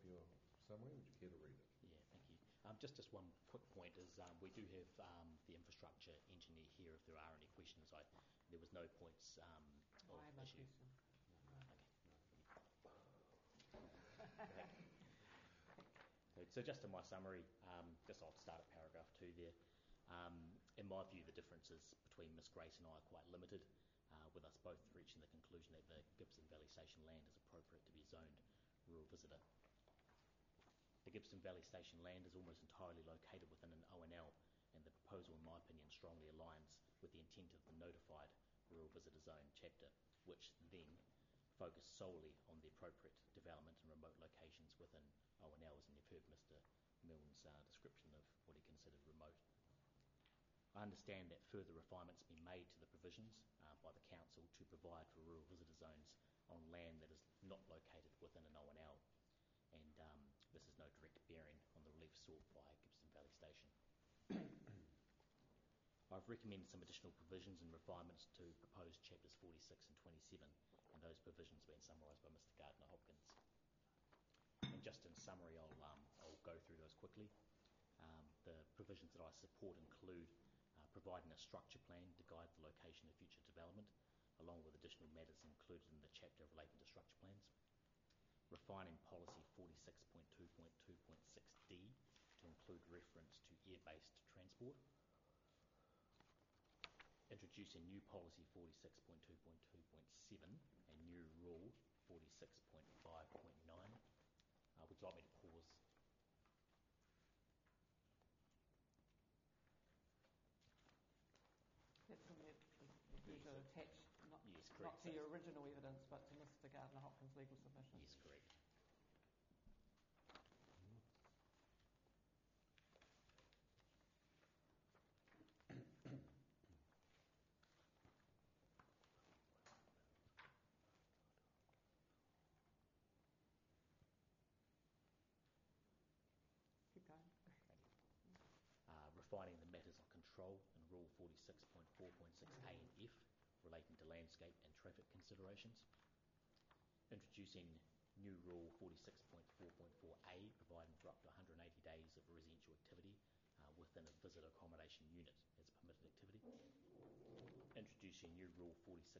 your summary. Would you care to read it? Yeah, thank you. Just one quick point is we do have the infrastructure engineer here if there are any questions. There was no points I have no issue. question. Okay. So just in my summary, I'll start at paragraph 2 there. In my view, the differences between Miss Grace and I are quite limited, with us both reaching the conclusion that the Gibson Valley Station land is appropriate to be zoned rural visitor. The Gibson Valley Station land is almost entirely located within an ONL, and the proposal, in my opinion, strongly aligns with the intent of the notified rural visitor zone chapter, which then focused solely on the appropriate development and remote locations within ONLs, and you've heard Mr. Milne's description of what he considered remote. I understand that further refinements have been made to the provisions by the Council to provide for rural visitor zones on land that is not located within an ONL, and this has no direct bearing on the relief sought by Gibson Valley Station. I've recommended some additional provisions and refinements to proposed chapters 46 and 27, and those provisions have been summarised by Mr. Gardner Hopkins. And just in summary, I'll go through those quickly. The provisions that I support include providing a structure plan to guide the location of future development, along with additional matters included in the chapter relating to structure plans. Refining policy 46.2.2.6D to include reference to air-based transport. Introducing new policy 46.2.2.7 and new rule 46.5.9. Would you like me to pause? That's from the attached, yes, not to your original evidence, but to Mr. Gardner Hopkins' legal submission. Yes, correct. Keep going. Refining the matters of control in Rule 46.4.6A and F relating to landscape and traffic considerations. Introducing new Rule 46.4.4A providing for up to 180 days of residential activity within a visitor accommodation unit as a permitted activity. Introducing new Rule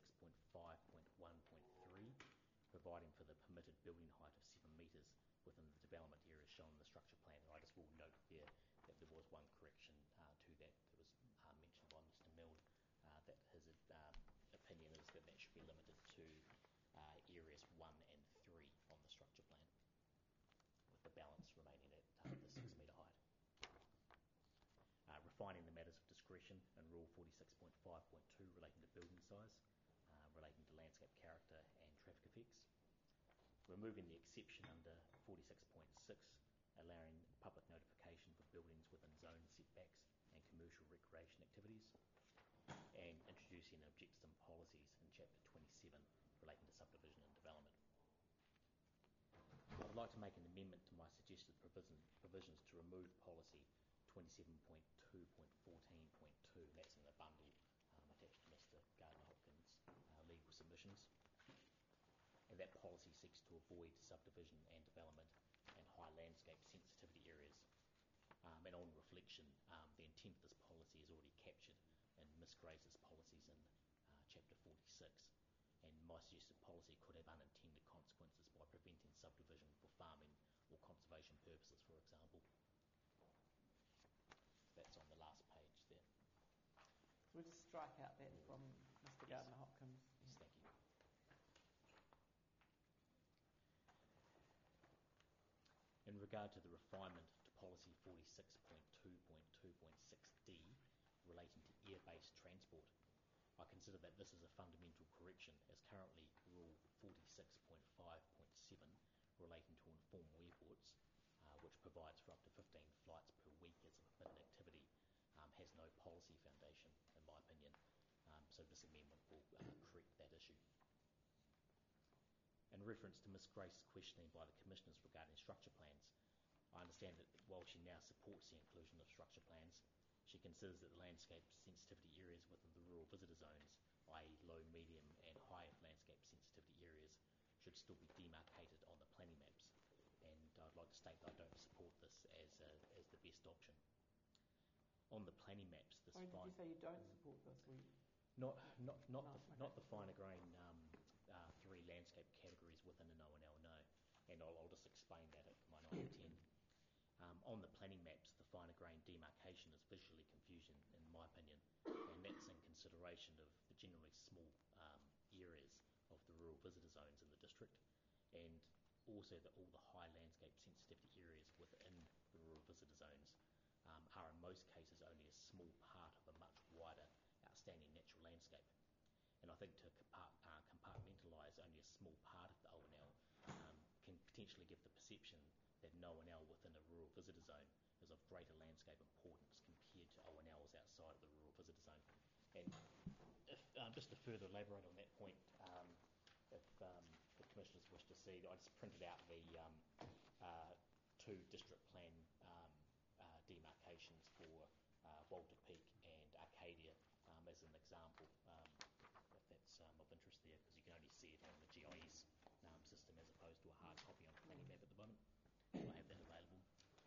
46.5.1.3 providing for the permitted building height of 7 metres within the development area shown in the structure plan. And I just will note there that there was one correction to that was mentioned by Mr. Milne, that his opinion is that that should be limited to areas 1 and 3 on the structure plan, with the balance remaining at the 6 metre height. Refining the matters of discretion in Rule 46.5.2 relating to building size, relating to landscape character and traffic effects. Removing the exception under 46.6, allowing public notification for buildings within zone setbacks and commercial recreation activities, and introducing objectives and policies in Chapter 27 relating to subdivision and development. I would like to make an amendment to my suggested provisions to remove policy 27.2.14.2, and that's in the bundle attached to Mr. Gardner Hopkins' legal submissions. And that policy seeks to avoid subdivision and development and high landscape sensitivity areas. And on reflection, the intent of this policy is already captured in Miss Grace's policies in Chapter 46. And my suggested policy could have unintended consequences by preventing subdivision for farming or conservation purposes, for example. That's on the last page there. So we'll just strike out that from Mr. Gardner Hopkins. Yes, thank you. In regard to the refinement to policy 46.2.2.6D relating to air-based transport, I consider that this is a fundamental correction, as currently Rule 46.5.7 relating to informal airports, which provides for up to 15 flights per week as a permitted activity, has no policy foundation, in my opinion. So this amendment will correct that issue. In reference to Ms Grace's questioning by the Commissioners regarding structure plans, I understand that while she now supports the inclusion of structure plans, she considers that the landscape sensitivity areas within the rural visitor zones, i.e. low, medium and high landscape sensitivity areas, should still be demarcated on the planning maps. And I'd I'd like to state that I don't support this as the best option. On the planning maps, this Sorry, did you say you don't support this? not No, the finer grain 3 landscape categories within an O&L, no. And I'll just explain that at my 9 and 10. On the planning maps, the finer grain demarcation is visually confusing, in my opinion, and that's in consideration of the generally small areas of the rural visitor zones in the district, and also that all the high landscape sensitivity areas within the rural visitor zones are in most cases only a small part of a much wider outstanding natural landscape. And I think to compartmentalise only a small part of the O&L can potentially give the perception that an O&L within a rural visitor zone is of greater landscape importance compared to O&Ls outside of the rural visitor zone. And if, just to further elaborate on that point, if the commissioners wish to see, I just printed out the 2 district plan demarcations for Walter Peak and Arcadia as an example, if that's of interest there, because you can only see it on the GIS system as opposed to a hard copy on a planning map at the moment. So I have that available.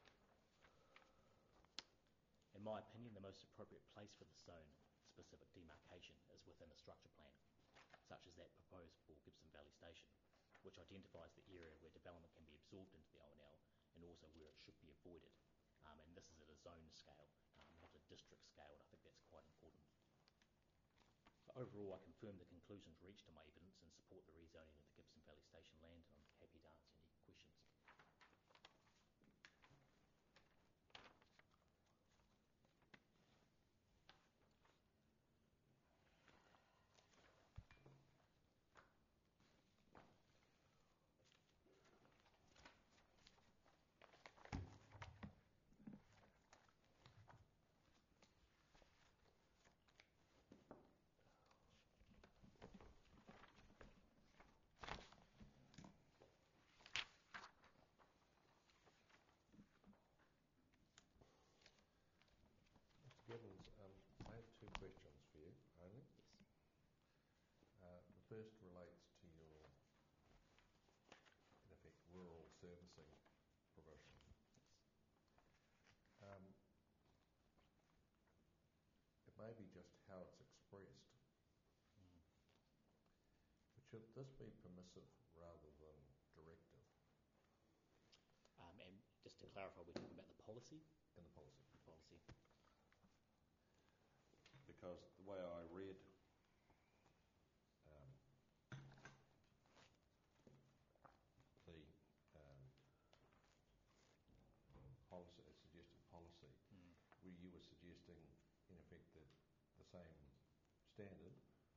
In my opinion, the most appropriate place for the zone-specific demarcation is within a structure plan, such as that proposed for Gibson Valley Station, which identifies the area where development can be absorbed into the O&L and also where it should be avoided. And this is at a zone scale, not a district scale, and I think that's quite important. So overall, I confirm the conclusions reached in my evidence and support the rezoning of the Gibson Valley Station land, and I'm happy to answer any questions. Gibbons, I have 2 questions for you only. Yes. The first relates to your, in effect, rural servicing provision. Yes. It may be just how it's expressed, but should this be permissive rather than directive? And just to clarify, we're talking about the policy? In the policy. Policy. Because the way I read the policy, suggested policy, where you were suggesting, in effect, that the same standard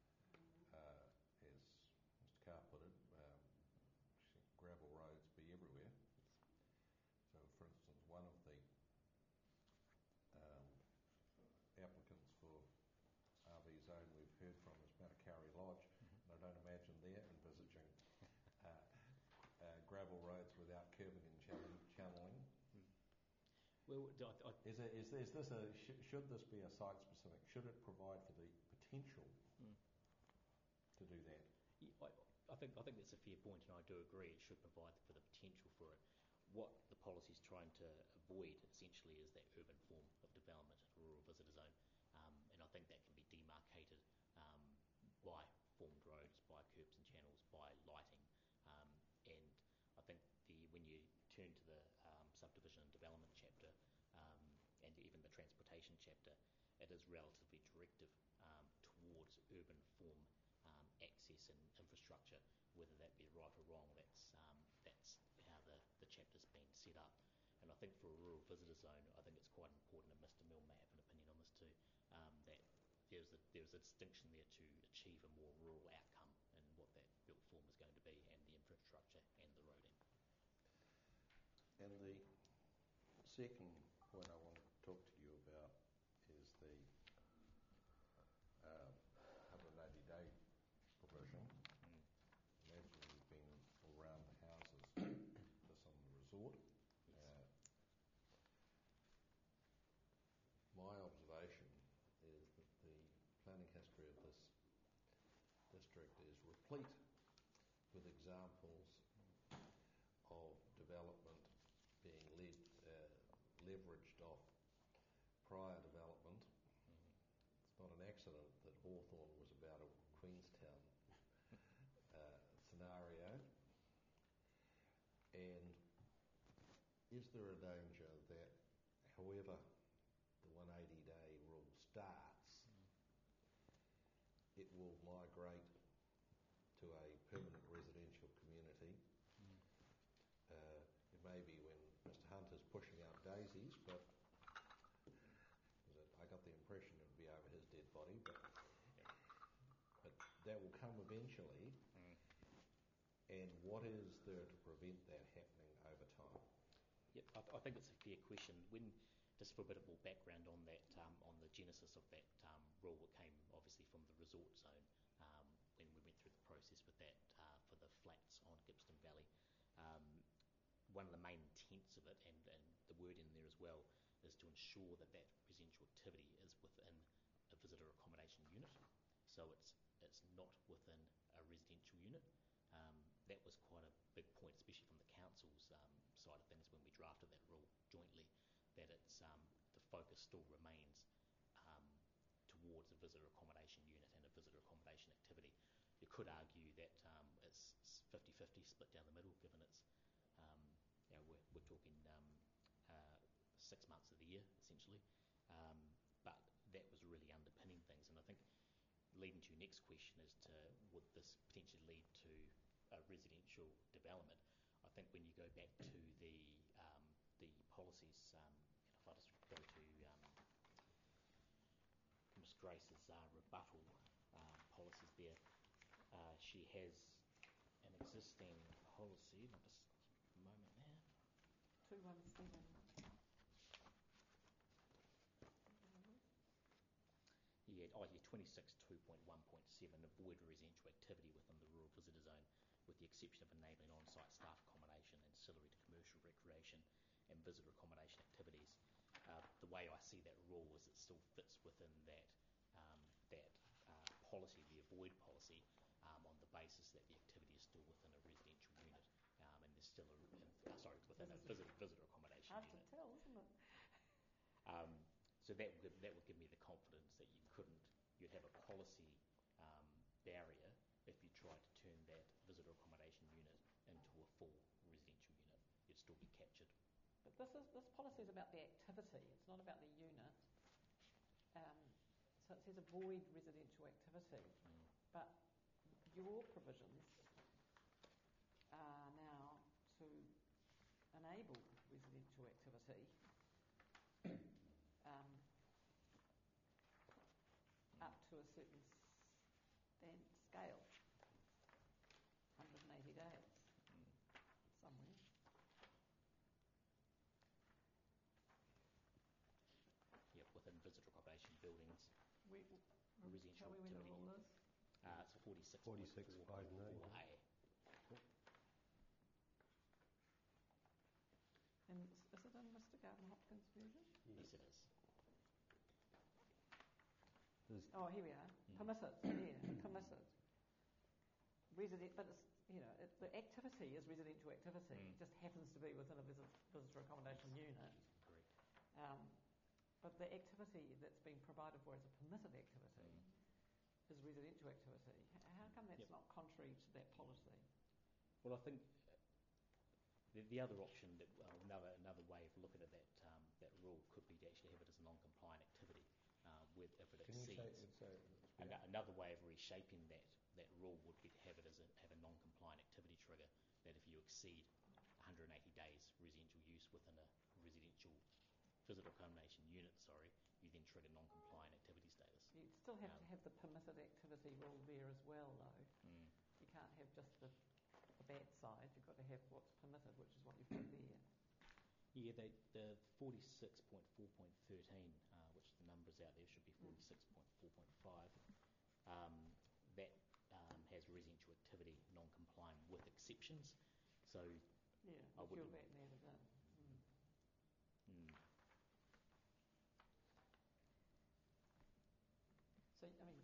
as Mr. Carr put it, gravel roads be everywhere. So, for instance, one of the applicants for RV zone we've heard from is Matakarri Lodge, and I don't imagine they're envisaging gravel roads without curbing and channeling. Well, should this be a site specific? Should it provide for the potential to do that? Yeah, I think that's a fair point, and I do agree it should provide for the potential for it. What the policy is trying to avoid essentially is that urban form of development in a rural visitor zone, and I think that can be demarcated by formed roads, by curbs and channels, by lighting, and I think when you turn to the subdivision and development chapter and even the transportation chapter, it is relatively directive towards urban form access and infrastructure. Whether that be right or wrong, that's how the chapter's been set up. And I think for a rural visitor zone, I think it's quite important, and Mr. Mill may have an opinion on this too, that there's a distinction there to achieve a more rural outcome in what that built form is going to be, and the infrastructure and the roading. And the second point I want to talk to you about is the 180-day provision. Imagine you've been around the houses just on the resort. Yes. My observation is that the planning history of this district is replete with examples of development leveraged off prior development. It's not an accident that Hawthorn was about a Queenstown scenario. And is there a danger that however the 180-day rule starts, it will migrate to a permanent residential community? It may be when Mr Hunter's pushing out daisies, but I got the impression it would be over his dead body, but that will come eventually. And what is there to prevent that happening over time? Yep, I think it's a fair question. Just for a bit of more background on that, on the genesis of that rule, it came obviously from the resort zone when we went through the process with that for the flats on Gippsland Valley. One of the main intents of it, and the word in there as well, is to ensure that residential activity is within a visitor accommodation unit. So it's not within a residential unit. That was quite a big point, especially from the council's side of things when we drafted that rule jointly, that it's the focus still remains towards a visitor accommodation unit and a visitor accommodation activity. You could argue that it's 50-50 split down the middle, given it's we're talking 6 months of the year essentially, but that was really underpinning things. And I think leading to your next question as to would this potentially lead to a residential development, I think when you go back to the policies, if I just go to Ms Grace's rebuttal policies there, she has an existing policy. Just a moment there. 217. Yeah, 26.2.1.7, avoid residential activity within the rural visitor zone, with the exception of enabling on-site staff accommodation, ancillary to commercial recreation and visitor accommodation activities. The way I see that rule is it still fits within that policy, the avoid policy, on the basis that the activity is still within a residential unit, and there's still within a visitor accommodation Hard unit. to tell, isn't it? So that would give me the confidence that you'd have a policy barrier if you tried to turn that visitor accommodation unit into a full residential unit. You'd still be captured. But this policy is about the activity. It's not about the unit. So it says avoid residential activity, but your provisions are now to enable residential activity up to a certain scale, 180 days somewhere. Yep, within visitor accommodation buildings. Residential Tell me when the activity. rule is. It's 46. 46.5A. And is it in Mr. Garden Hopkins' version? Yes, it is. Oh, here we are. Permitted. Yeah, permitted. But it's, the activity is residential activity. It just happens to be within a visitor accommodation unit. Correct. But the activity that's being provided for as a permitted activity is residential activity. How come that's not contrary to that policy? Well, I think the other option, another way of looking at that rule could be to actually have it as a non-compliant activity, if it exceeds. Another way of reshaping that rule would be to have it have a non-compliant activity trigger. That if you exceed 180 days residential use within a residential visitor accommodation unit, you then trigger non-compliant activity status. You'd still have to have the permitted activity rule there as well, though. You can't have just the bad side. You've got to have what's permitted, which is what you've got there. Yeah, the 46.4.13, which the numbers out there should be 46.4.5, that has residential activity non-compliant with exceptions. So yeah, I would feel that added in. So, I mean,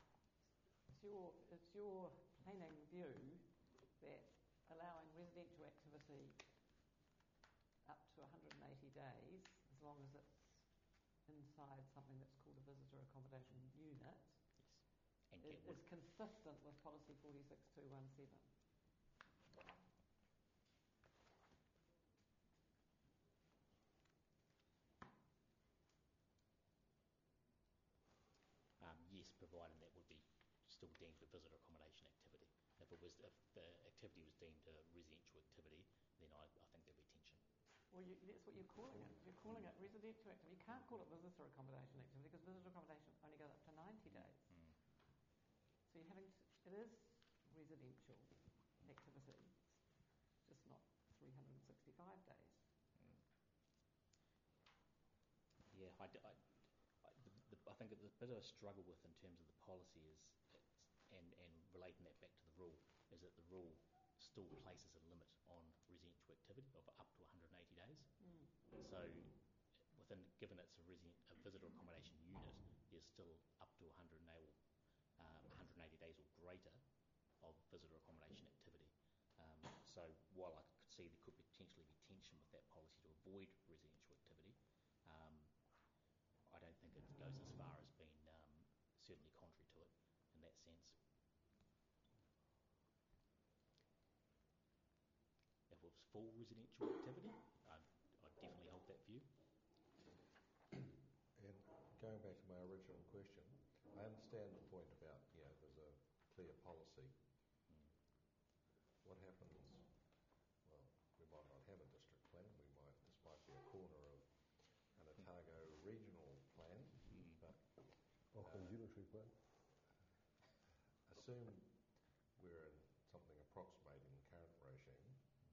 it's your planning view that allowing residential activity up to 180 days, as long as it's inside something that's called a visitor accommodation unit, And is consistent with policy 46217. Yes, providing that would be still deemed a visitor accommodation activity. If the activity was deemed a residential activity, then I think there'd be tension. Well, that's what you're calling it. You're calling it residential activity. You can't call it visitor accommodation activity because visitor accommodation only goes up to 90 days. So you're having it is residential activity, just not 365 days. Yeah, I think the bit of a struggle with in terms of the policy is, and relating that back to the rule, is that the rule still places a limit on residential activity of up to 180 days. So, given it's a visitor accommodation unit, there's still up to 180 days or greater of visitor accommodation activity. So while I could see there could potentially be tension with that policy to avoid residential activity, I don't think it goes as far as being certainly contrary to it in that sense. If it was full residential activity, I'd definitely hold that view. And going back to my original question, I understand the point about, there's a clear policy. What happens, well, we might not have a district plan, this might be a corner of an Otago regional plan, but Auckland unitary plan. assume we're in something approximating the current regime.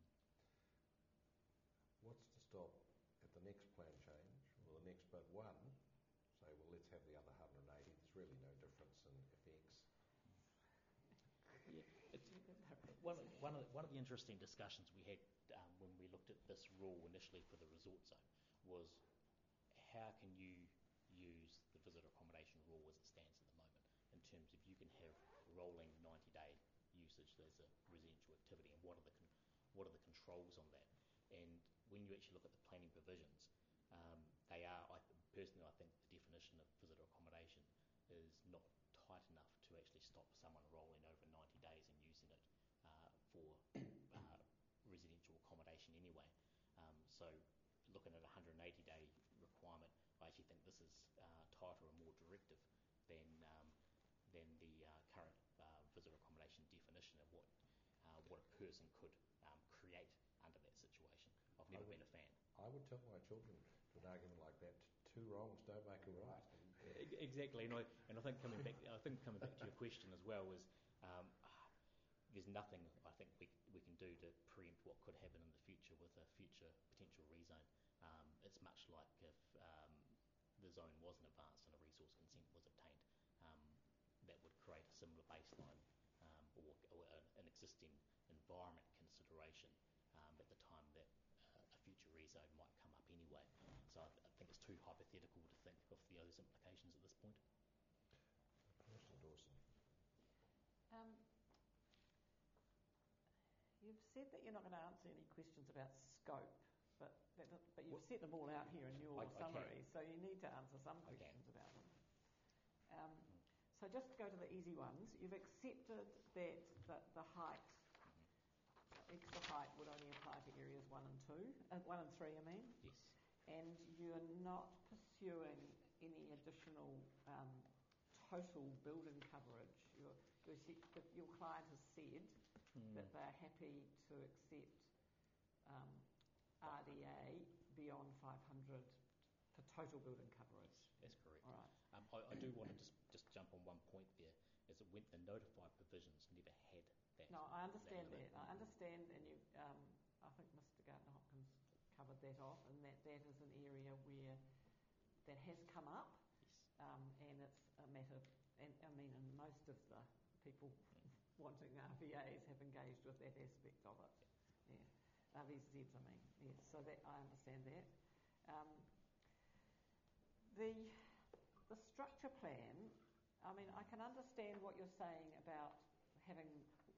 What's to stop at the next plan change, or the next but one, say, well, let's have the other 180, there's really no difference in effects. Yeah, one of the interesting discussions we had when we looked at this rule initially for the resort zone was how can you use the visitor accommodation rule as it stands at the moment in terms of you can have rolling 90-day usage as a residential activity, and what are the controls on that? And when you actually look at the planning provisions, they are, personally, I think the definition of visitor accommodation is not tight enough to actually stop someone rolling over 90 days and using it for residential accommodation anyway. So looking at a 180-day requirement, I actually think this is tighter and more directive than the current visitor accommodation definition of what a person could create under that situation. I've never been a fan. I would tell my children to an argument like that, two wrongs don't make a right. Exactly, and I think coming back to your question as well is there's nothing I think we can do to preempt what could happen in the future with a future potential rezone. It's much like if the zone wasn't advanced and a resource consent was obtained, that would create a similar baseline or an existing environment consideration at the time that a future rezone might come up anyway. So I think it's too hypothetical to think of those implications at this point. Mr. Dawson. You've said that you're not going to answer any questions about scope, but you've set them all out here in your summary, so you need to answer some questions about them. So just to go to the easy ones, you've accepted that the height, extra height would only apply to areas 1 and 3, I mean? Yes. And you're not pursuing any additional total building coverage. Your client has said that they're happy to accept RDA beyond 500 for total building coverage. That's correct. All right. I do want to just jump on one point there, is that when the notified provisions never had that. No, I understand that. I understand, and I think Mr. Gardner-Hopkins covered that off, and that is an area where that has come up. Yes. And it's a matter, and most of the people wanting RVAs have engaged with that aspect of it. Yeah. RVZs, I mean. Yes. So that I understand that. The structure plan, I mean, I can understand what you're saying about having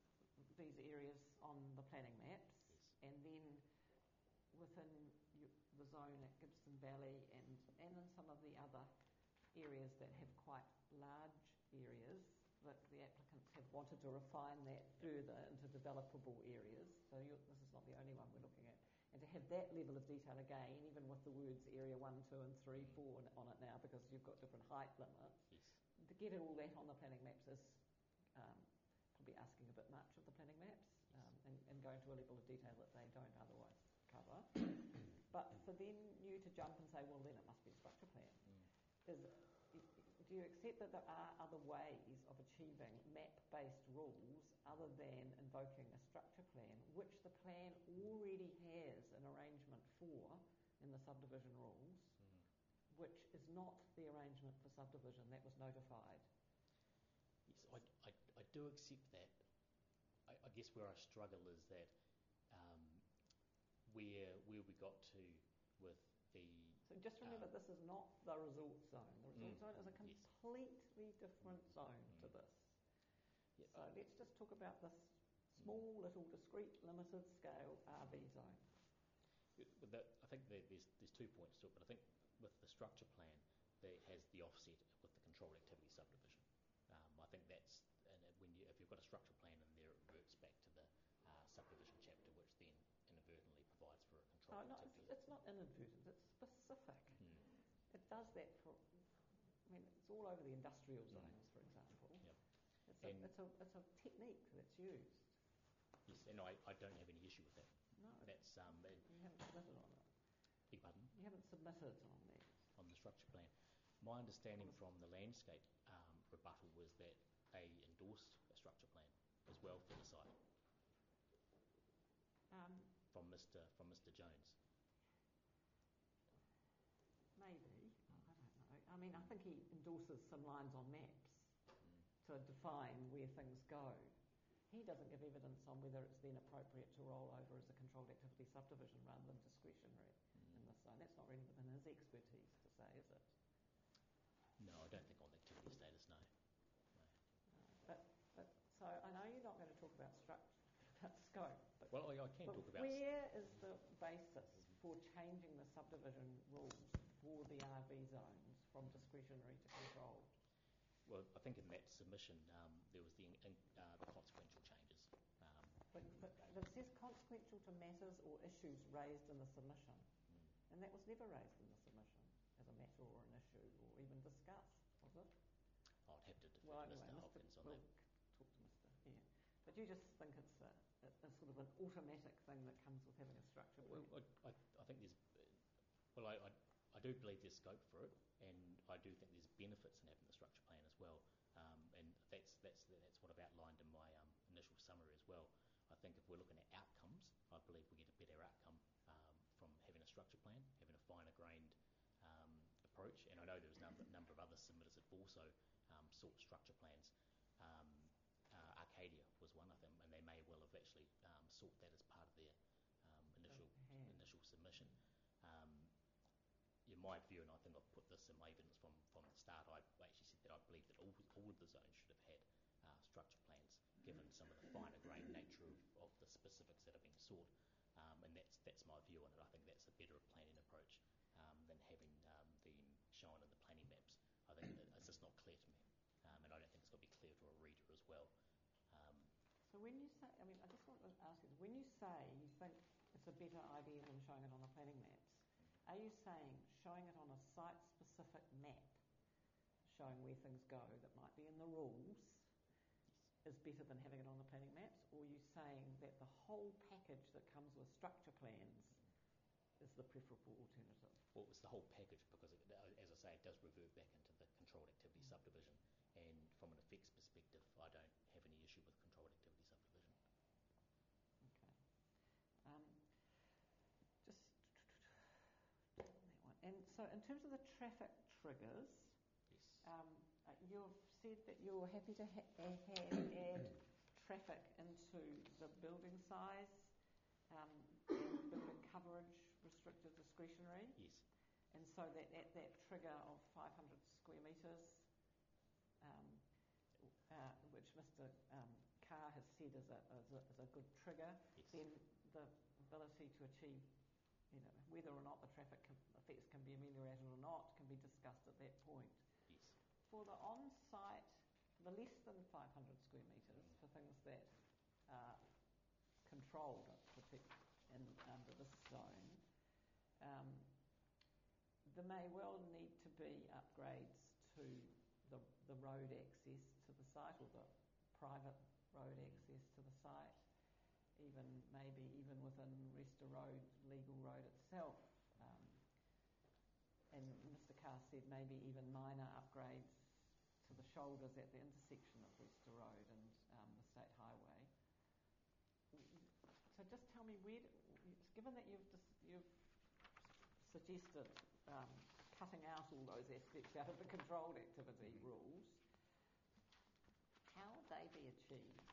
these areas on the planning maps, Yes. and then within the zone at Gibson Valley and in some of the other areas that have quite large areas, that the applicants have wanted to refine that further into developable areas. So this is not the only one we're looking at. And to have that level of detail again, even with the words area 1, 2 and 3, 4 on it now, because you've got different height limits, to get all that on the planning maps is probably asking a bit much of the planning maps, and going to a level of detail that they don't otherwise cover. But for then you to jump and say, well, then it must be a structure plan. Do you accept that there are other ways of achieving map-based rules other than invoking a structure plan, which the plan already has an arrangement for in the subdivision rules, which is not the arrangement for subdivision that was notified? Yes, I do accept that. I guess where I struggle is that where we got to with the... So just remember, this is not the resort zone. The resort zone is a completely different zone to this. Yep. So let's just talk about this small, little, discrete, limited scale RV zone. I think there's 2 points to it, but I think with the structure plan, that has the offset with the controlled activity subdivision. I think that's, and if you've got a structure plan in there, it reverts back to the subdivision chapter, which then inadvertently provides for a controlled activity. It's not inadvertent, it's specific. It does that for, it's all over the industrial zones, for example. Yep. It's a technique that's used. Yes, and I don't have any issue with that. No, that's you haven't submitted on it. Beg pardon? You haven't submitted on that. On the structure plan. My understanding from the landscape rebuttal was that they endorsed a structure plan as well for the site. From Mr. Jones. Maybe. I don't know. I think he endorses some lines on maps to define where things go. He doesn't give evidence on whether it's then appropriate to roll over as a controlled activity subdivision rather than discretionary in this zone. That's not really within his expertise to say, is it? No, I don't think on activity status, no. So I know you're not going to talk about scope. But well, I can talk about... Where is the basis for changing the subdivision rules for the RV zones from discretionary to controlled? Well, I think in that submission there was the consequential changes. But it says consequential to matters or issues raised in the submission. And that was never raised in the submission as a matter or an issue or even discussed, was it? I'd have to defer to Mr. Hopkins on that. Talk to Mr. Yeah. But you just think it's a sort of an automatic thing that comes with having a structure plan? Well, I think there's... Well, I do believe there's scope for it, and I do think there's benefits in having the structure plan as well. And that's what I've outlined in my initial summary as well. I think if we're looking at outcomes, I believe we get a better outcome from having a structure plan, having a finer grained approach. And I know there's a number of other submitters that have also sought structure plans. Arcadia was one of them, and they may well have actually sought that as part of their initial submission. In my view, and I think I've put this in my evidence from the start, I actually said that I believe that all of the zones should have had structure plans, given some of the finer grained nature of the specifics that are being sought. And that's my view on it. I think that's a better planning approach than having them shown in the planning maps. I think that it's just not clear to me, and I don't think it's going to be clear to a reader as well. So when you say, I just want to ask you, when you say you think it's a better idea than showing it on the planning maps, are you saying showing it on a site-specific map, showing where things go that might be in the rules, is better than having it on the planning maps? Or are you saying that the whole package that comes with structure plans is the preferable alternative? Well, it's the whole package because, as I say, it does revert back into the controlled activity subdivision. And from an effects perspective, I don't have any issue with controlled activity subdivision. Okay. Just that one. And so in terms of the traffic triggers, yes. You've said that you're happy to add traffic into the building size and building coverage restricted discretionary. Yes. And so that at that trigger of 500 square metres, which Mr. Carr has said is a good trigger, yes. then the ability to achieve whether or not the traffic effects can be ameliorated or not can be discussed at that point. Yes. For the on-site, the less than 500 square metres, for things that are controlled under this zone, there may well need to be upgrades to the road access to the site, or the private road access to the site, maybe even within Resta Road, legal road itself. And Mr. Carr said maybe even minor upgrades to the shoulders at the intersection of Resta Road and the State Highway. So just tell me, given that you've suggested cutting out all those aspects out of the controlled activity rules, how would they be achieved?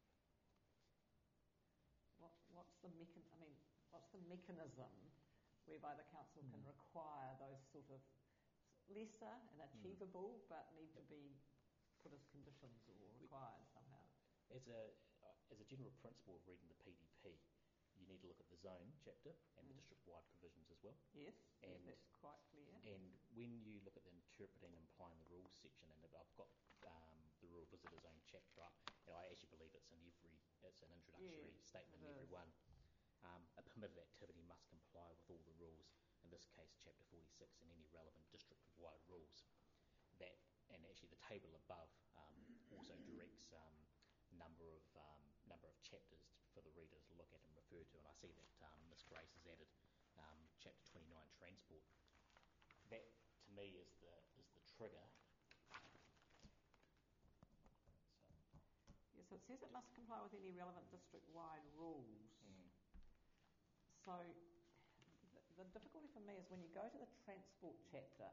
What's the mechanism whereby the council can require those sort of lesser and achievable but need to be put as conditions or required somehow? As a general principle of reading the PDP, you need to look at the zone chapter and the district-wide provisions as well. Yes, that's quite clear. And when you look at the interpreting and applying the rules section, and I've got the rural visitor zone chapter up, and I actually believe it's an introductory statement in every one. A permitted activity must comply with all the rules, in this case chapter 46, and any relevant district-wide rules. And actually the table above also directs number of chapters for the reader to look at and refer to, and I see that Ms Grace has added chapter 29, transport. That to me is the trigger. Yes, so it says it must comply with any relevant district-wide rules. So the difficulty for me is when you go to the transport chapter,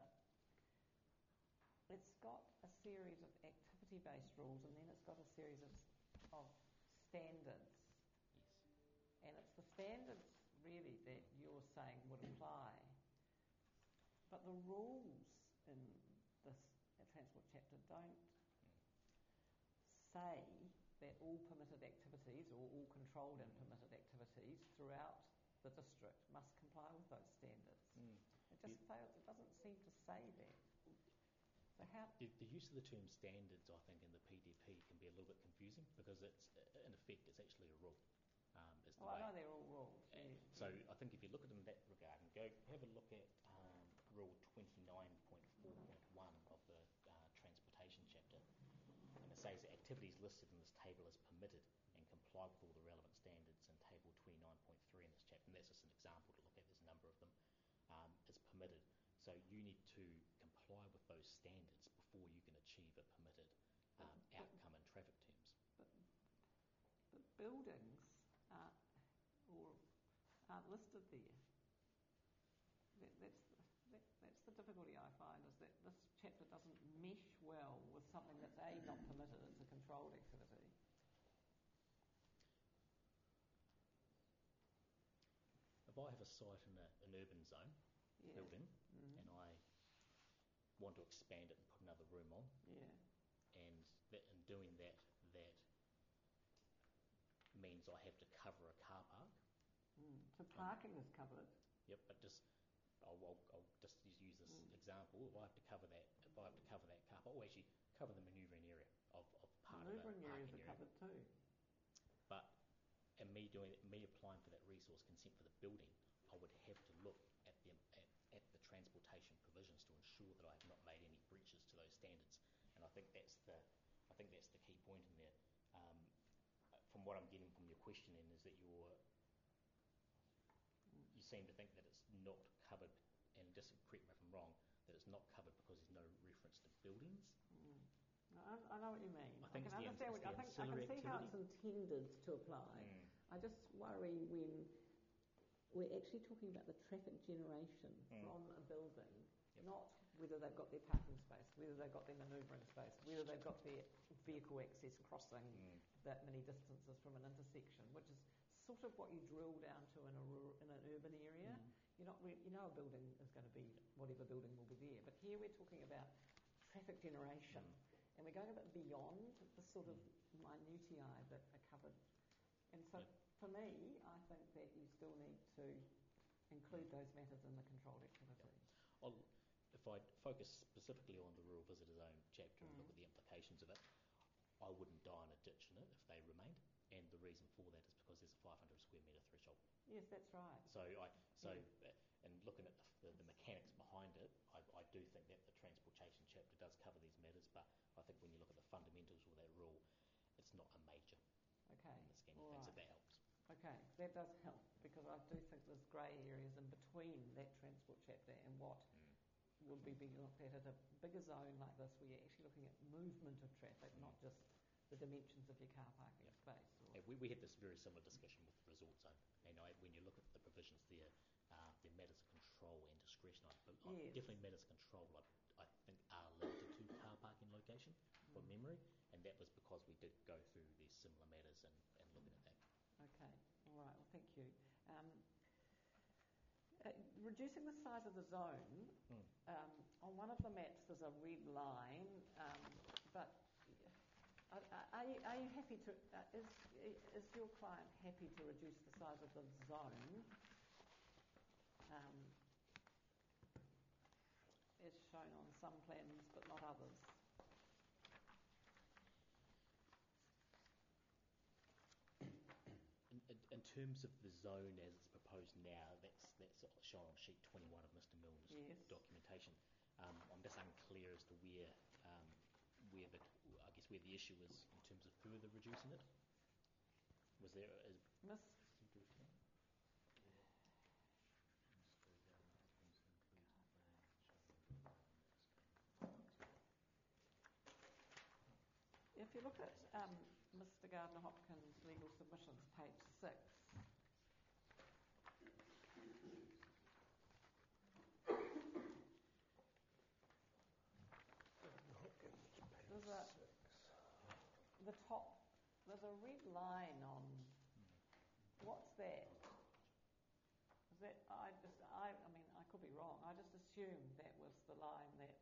it's got a series of activity-based rules, and then it's got a series of standards. Yes. And it's the standards really that you're saying would apply. But the rules in this transport chapter don't say that all permitted activities or all controlled and permitted activities throughout the district must comply with those standards. It just fails. It doesn't seem to say that. So how? The use of the term standards, I think, in the PDP can be a little bit confusing because it's, in effect, it's actually a rule. I know they're all rules. So I think if you look at them in that regard and go have a look at Rule 29.4.1 of the transportation chapter, and it says that activities listed in this table as permitted and comply with all the relevant standards in table 29.3 in this chapter, and that's just an example to look at, there's a number of them, is permitted. So you need to comply with those standards before you can achieve a permitted outcome in traffic terms. But buildings aren't listed there. That's the difficulty I find, is that this chapter doesn't mesh well with something that's not permitted, it's a controlled activity. If I have a site in an urban zone building and I want to expand it and put another room on, and in doing that means I have to cover a car park. So parking is covered. Yep, but I'll just use this example. If I have to cover that car park, or actually cover the manoeuvring area of part of the parking area. Manoeuvring areas are covered too. But in me applying for that resource consent for the building, I would have to look at the transportation provisions to ensure that I have not made any breaches to those standards. And I think that's the key point in there. From what I'm getting from your questioning is that you seem to think that it's not covered, and just correct me if I'm wrong, that it's not covered because there's no reference to buildings. No, I know what you mean. I think I can see how it's intended to apply. I just worry when we're actually talking about the traffic generation from a building, not whether they've got their parking space, whether they've got their manoeuvring space, whether they've got their vehicle access crossing that many distances from an intersection, which is sort of what you drill down to in an urban area. You know a building is going to be whatever building will be there, but here we're talking about traffic generation, and we're going a bit beyond the sort of minutiae that are covered. And so for me, I think that you still need to include those matters in the controlled activity. If I focus specifically on the Rural Visitor Zone chapter and look at the implications of it, I wouldn't die in a ditch in it if they remained. And the reason for that is because there's a 500 square metre threshold. Yes, that's right. And looking at the mechanics behind it, I do think that the transportation chapter does cover these matters, but I think when you look at the fundamentals of that rule, it's not a major Okay. in the scheme of things, if that helps. Okay, that does help, because I do think there's grey areas in between that transport chapter and what would be being looked at a bigger zone like this, where you're actually looking at movement of traffic, not just the dimensions of your car parking space. Or We had this very similar discussion with the resort zone, and when you look at the provisions there, matters of control and discretion, definitely matters of control, I think are limited to car parking location from memory, and that was because we did go through these similar matters and looking at that. Okay, all right, well, thank you. Reducing the size of the zone, on one of the maps there's a red line, but are you happy to, is your client happy to reduce the size of the zone as shown on some plans but not others? In terms of the zone as it's proposed now, that's shown on sheet 21 of Mr. Milne's documentation. I'm just unclear as to where the issue is in terms of further reducing it. Was there If you look at Mr. Gardner-Hopkins' legal submissions, page 6, there's a red line on, what's that? Is that, I mean, I could be wrong, I just assumed that was the line that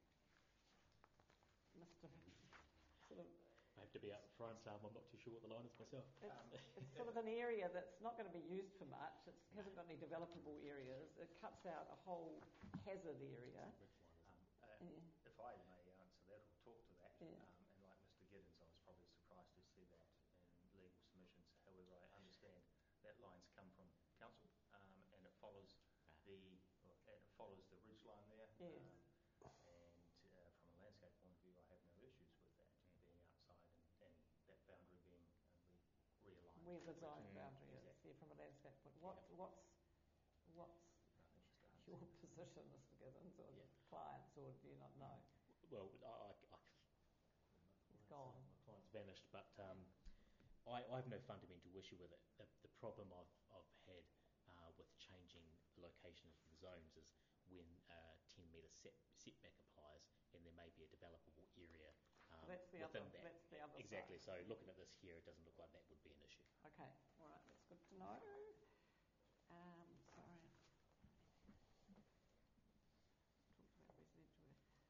Mr. sort of... I have to be up front, I'm not too sure what the line is myself. It's sort of an area that's not going to be used for much, it hasn't got any developable areas, it cuts out a whole hazard area. If I may answer that or talk to that, and like Mr. Giddens, I was probably surprised to see that in legal submissions. However, I understand that line's come from council, and it follows the ridge line there. Yes. And from a landscape point of view, I have no issues with that being outside and that boundary being realigned. Where the zone boundary is, exactly. from a landscape point. What's your position, Mr. Giddens, or clients, or do you not know? Well, It's gone. My client's vanished, but I have no fundamental issue with it. The problem I've had with changing the location of the zones is when 10 metre setback applies and there may be a developable area That's the within other, that. that's the other Exactly, side. so looking at this here, it doesn't look like that would be an issue. Okay, all right, that's good to know. Sorry. Talked about residential.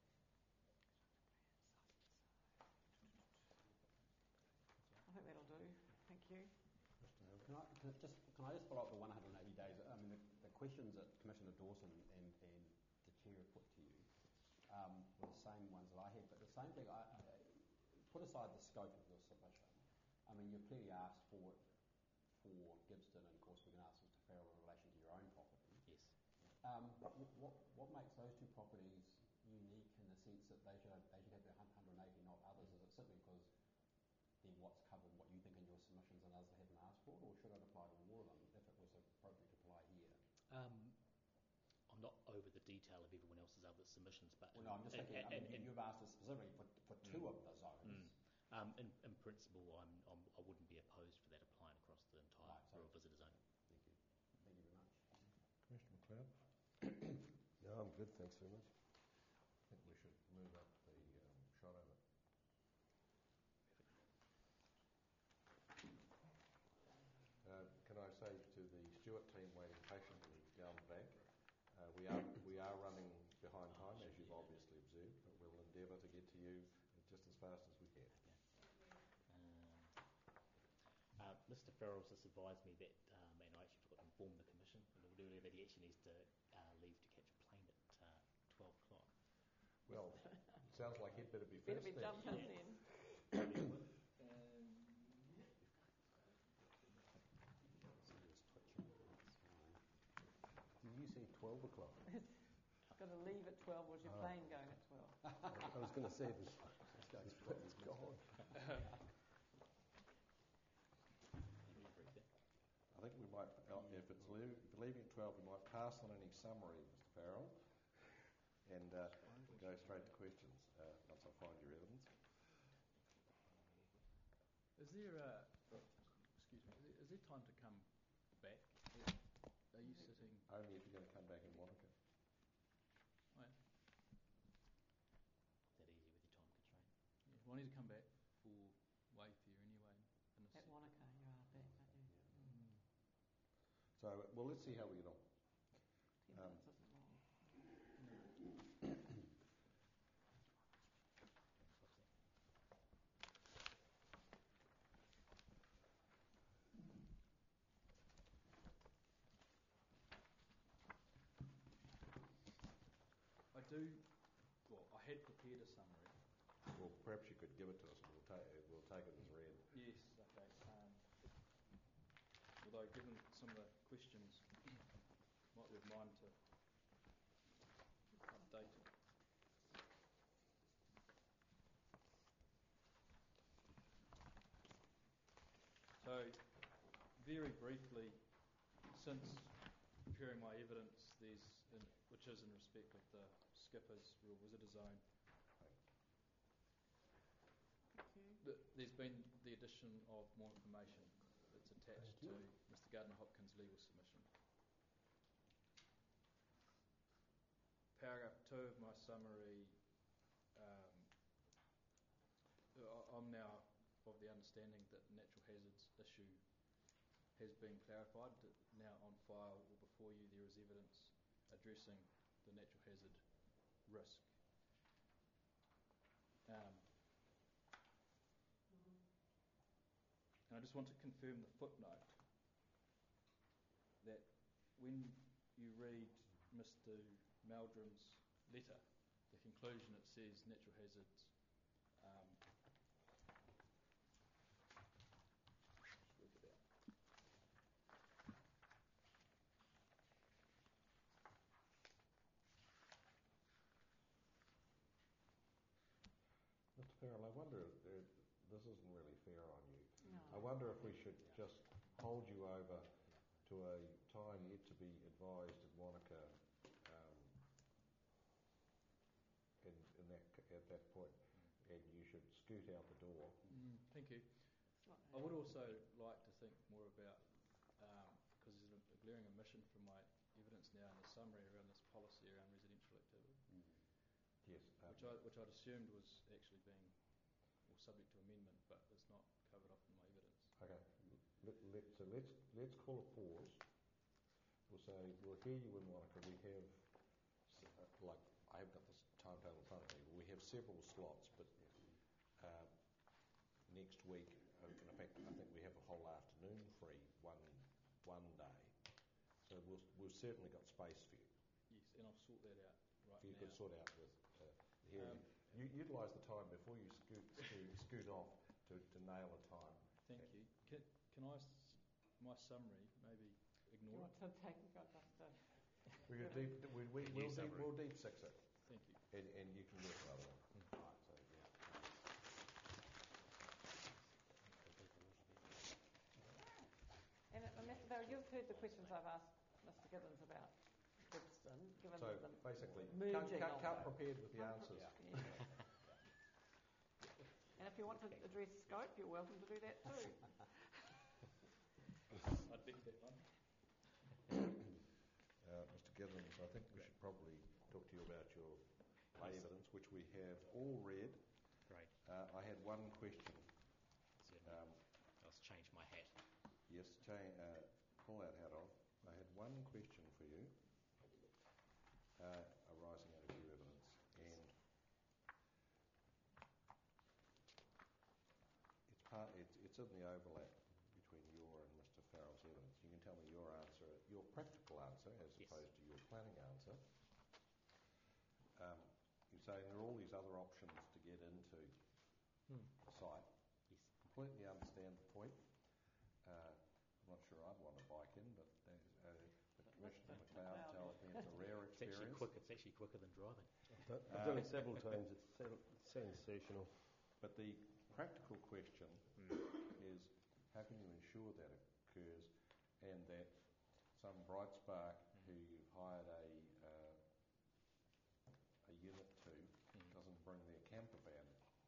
I think that'll do. Thank you. Can I just follow up the 180 days? I mean, the questions that Commissioner Dawson and the Chair have put to you were the same ones that I had, but the same thing, I put aside the scope of your submission. I mean, you've clearly asked for it for Gibbston, and of course we can ask Mr. Farrell in relation to your own property. Yes. What makes those two properties unique in the sense that they should have the 180, not others? Is it simply because then what's covered, what you think in your submissions and others haven't asked for, or should it apply to all of them if it was appropriate to apply here? I'm not over the detail of everyone else's other submissions, but... Well, no, I'm just thinking, you've asked us specifically for two of the zones. In principle, I wouldn't be opposed for that applying across the entire rural visitor zone. Thank you. Thank you very much. Commissioner McLeod? No, I'm good, thanks very much. I think we should move up the shot of it. Can I say to the Stewart team waiting patiently down the back, we are running behind time, as you've obviously observed, but we'll endeavour to get to you just as fast as we can. Mr. Farrell's just advised me that, and I actually forgot to inform the Commission a little earlier, that he actually she needs to leave to catch a plane at 12 o'clock. Well, sounds like he'd better be Better first be then. jumping in. Somebody was twitching. That's fine. Did you say 12 o'clock? Got to leave at 12. Was your plane going at 12? I was going to say this guy's foot's gone. I think we might, if it's leaving at 12, we might pass on any summary, Mr. Farrell, and go straight to questions once I find your evidence. Is there is there time to come back? Are you sitting? Only if you're going to come back in Wanaka. Right. Is that easy with your time constraint? Yeah. Well, I need to come back for Wayfair anyway. At Wanaka, you are back, aren't you? So, well, let's see how we get on. 10 minutes isn't long. I had prepared a summary. Well, perhaps you could give it to us and we'll take it as read. Yes, okay. Although given some of the questions, might be of mine to update it. So, very briefly, since preparing my evidence, which is in respect of the Skippers Real Visitor Zone, there's been the addition of more information that's attached to Mr. Gardner Hopkins' legal submission. Paragraph 2 of my summary, I'm now of the understanding that the natural hazards issue has been clarified. Now on file or before you there is evidence addressing the natural hazard risk. And I just want to confirm the footnote that when you read Mr. Meldrum's letter, the conclusion it says natural hazards Mr. Farrell, I wonder, this isn't really fair on you. No. I wonder if we should just hold you over to a time yet to be advised at Wanaka at that point, and you should scoot out the door. Thank you. I would also like to think more about, because there's a glaring omission from my evidence now in the summary around this policy around residential activity. Yes. Which I'd assumed was actually being subject to amendment, but it's not covered off in my evidence. Okay. So let's call a pause. We'll say we'll hear you in Wanaka. We have I have got this timetable in front of me. We have several slots, but next week, in fact, I think we have a whole afternoon free one day. So we've certainly got space for you. Yes, and I'll sort that out right You now. could sort out with hearing. You utilise the time before you scoot off to nail a time. Thank you. Can I, my summary, maybe You ignore want it? to take Augusta? We'll deep six it, Thank you. and you can work another one. Right, so And Mr. Barrow, you've heard the questions I've asked Mr. Gibbons about Gibbston, given So the basically, merging come of prepared with the answers. Yeah. And if you want to address scope, you're welcome to do that too. I'd pick that one. Mr. Gibbons, I think we should probably talk to you about your lay evidence, which we have all read. Great. I had one question. I'll change my hat. Yes, pull that hat off. I had one question for you arising out of your evidence, and it's in the overlap between your and Mr. Farrell's evidence. You can tell me your practical answer answer as Yes. opposed to your planning answer. You're saying there are all these other options to get into the site. Yes. Completely understand the point. I'm not sure I'd want to bike in, but Commissioner McLeod tells me it's a rare It's actually experience. It's actually quicker than driving. I've done it several times. It's sensational. But the practical question is, how can you ensure that occurs and that some bright spark who you've hired a unit to doesn't bring their camper van?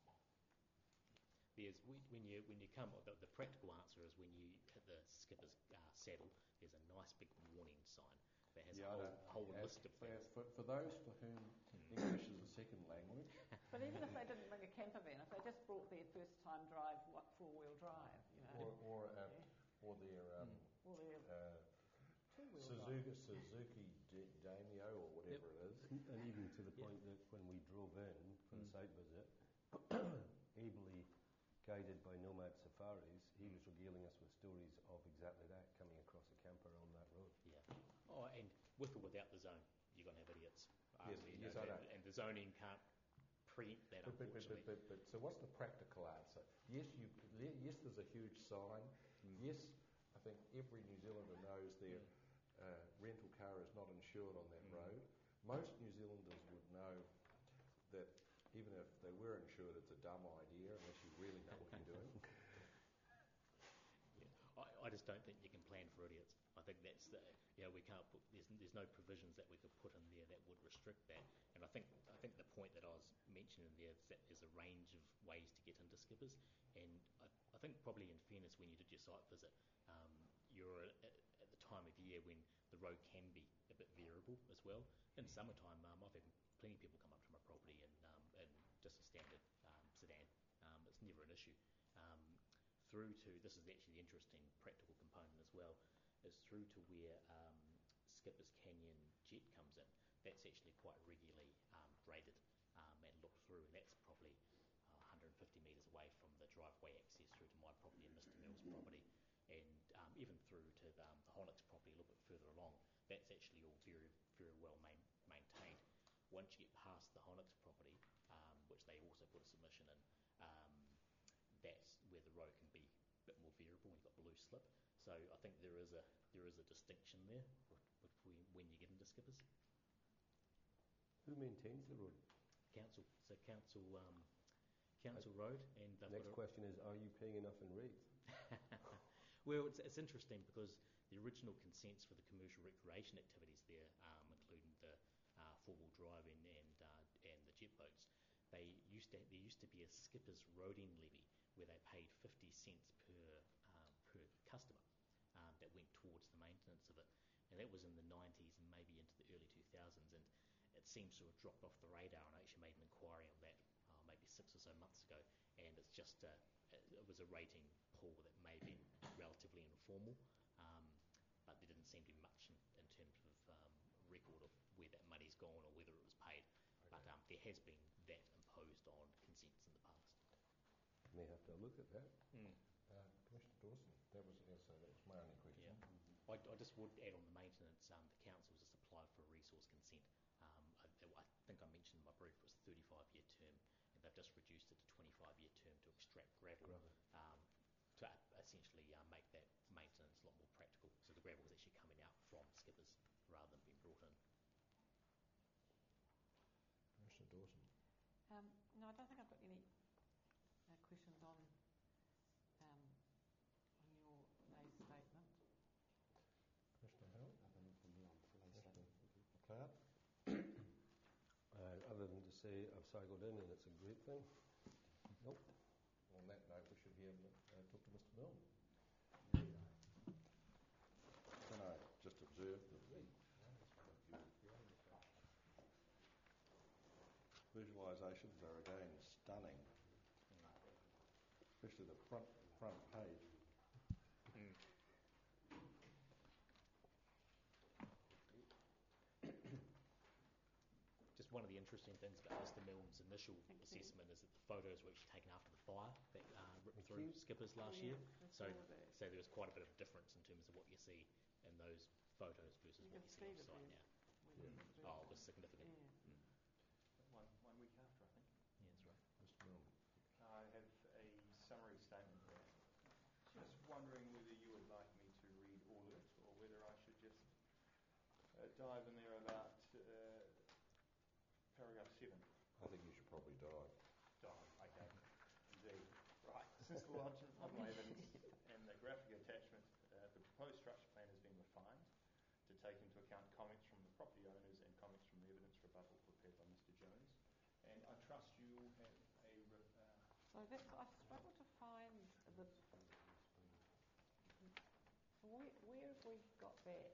When you come, the practical answer is when you hit the skipper's saddle, there's a nice big warning sign that has a whole list of things. For those for whom English is a second language. But even if they didn't bring a camper van, if they just brought their first time drive, four-wheel drive, you know. Or their Suzuki Daimyo or whatever it is. And even to the point that when we drove in for the site visit, ably guided by Nomad Safaris, he was regaling us with stories of exactly that, coming across a camper on that road. Yeah. Oh, and with or without the zone, you're going to have idiots. Yes, I know. And the zoning can't preempt that, unfortunately. But so what's the practical answer? Yes, there's a huge sign. Yes, I think every New Zealander knows their rental car is not insured on that road. Most New Zealanders would know that even if they were insured, it's a dumb idea unless you really know what you're doing. I just don't think you can plan for idiots. I think that's we can't put. There's no provisions that we could put in there that would restrict that. And I think the point that I was mentioning there is that there's a range of ways to get into skippers. And I think probably in fairness, when you did your site visit, you're at the time of year when the road can be a bit variable as well. In summertime, I've had plenty of people come up to my property in just a standard sedan. It's never an issue. Through to, this is actually the interesting practical component as well, is through to where Skippers Canyon Jet comes in. That's actually quite regularly graded and looked through, and that's probably 150 metres away from the driveway access through to my property and Mr Mill's property, and even through to the Honnock's property a little bit further along. That's actually all very, very well maintained. Once you get past the Honnock's property, which they also put a submission in, that's where the road can be a bit more variable when you've got blue slip. So I think there is a distinction there between when you get into skippers. Who maintains the road? Council. So council road. And Next question is, are you paying enough in rates? Well, it's interesting because the original consents for the commercial recreation activities there, including the four-wheel driving and the jet boats, there used to be a skipper's roading levy where they paid 50 cents per customer that went towards the maintenance of it, and that was in the 90s and maybe into the early 2000s, and it seems to have dropped off the radar. And I actually made an inquiry on that maybe 6 or so months ago, and it's just it was a rating pool that may be relatively informal, but there didn't seem to be much in terms of record of where that money's gone or whether it was paid. But there has been that imposed on consents in the past. May have to look at that. Commissioner Dawson, that was my only question. Yeah. I just would add on the maintenance, the council just applied for a resource consent. I think I mentioned in my brief it was a 35-year term, and they've just reduced it to 25-year term to extract gravel. To essentially make that maintenance a lot more practical. So the gravel is actually coming out from skippers rather than being brought in. Commissioner Dawson. No, I don't think I've got any questions on your lay statement. Commissioner Hill? Nothing from me on the lay statement. McLeod? Other than to say I've cycled in and it's a great thing. Nope. On that note, we should hear talk to Mr Milne. Can I just observe that the visualisations are again stunning, especially the front page. Just one of the interesting things about Mr Milne's initial assessment is that the photos were actually taken after the fire that ripped through Skippers last year. So there was quite a bit of a difference in terms of what you see in those photos versus You what can you see see off the site view. now. Oh, it was significant. Yeah. One week after, I think. Yeah, that's right. Mr. Milne. I have a summary statement here. Just wondering whether you would like me to read all of it or whether I should just dive in there about paragraph 7. I think you should probably dive. Okay. Indeed. Right. Since the lodgement of my evidence and the graphic attachment, the proposed structure plan has been refined to take into account comments from the property owners and comments from the evidence rebuttal prepared by Mr. Jones. And I trust you all have a... So that's, I struggle to find the... Where have we got that?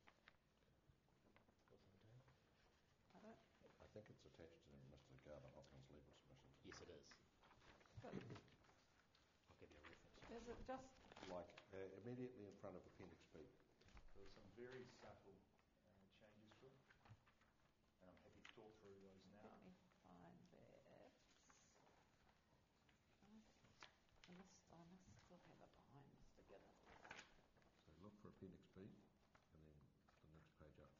I don't... I think it's attached to Mr. Garber Hopkins' legal submission. Yes, it is. But I'll give you a reference. is it just... Like immediately in front of Appendix B. There were some very subtle changes to it. And I'm happy to talk through those now. Let me find that. I must still have it behind Mr. Giddens. So look for Appendix B and then the next page up.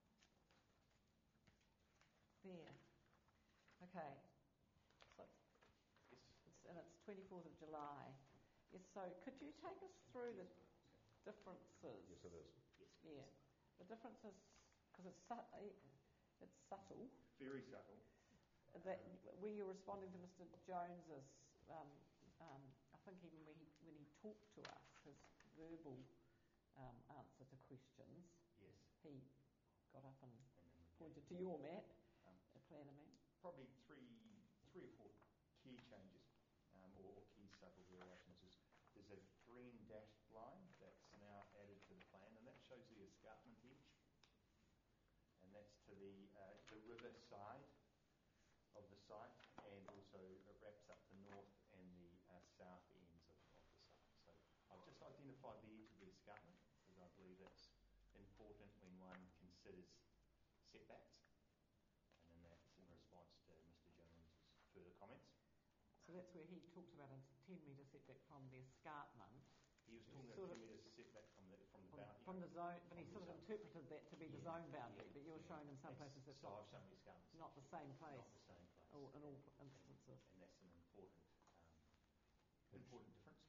There. Okay. So Yes. it's 24th of July. Yes, so could you take us through the differences? Yes, it is. Yeah. The differences, because it's subtle. Very subtle. That when you're responding to Mr. Jones's, I think even when he talked to us, his verbal answer to questions, Yes. he got up and And then pointed to your map, Um, the planner map. probably three or four key changes or key subtle variations. There's a green dashed line that's now added to the plan, and that shows the escarpment edge, and that's to the river side of the site, and also it wraps up the north and the south ends of the site. So I've just identified the edge of the escarpment because I believe that's important when one considers setbacks, and then that's in response to Mr. Jones's further comments. So that's where he talks about a 10-metre setback from the escarpment. He was talking Sort about of 10 metres setback from the boundary. from the zone, but he From sort the of zone. interpreted that to be the zone boundary, but you're showing in some places it's So I've shown the escarpment. not the same place Not the same place. in all instances. And that's an important difference.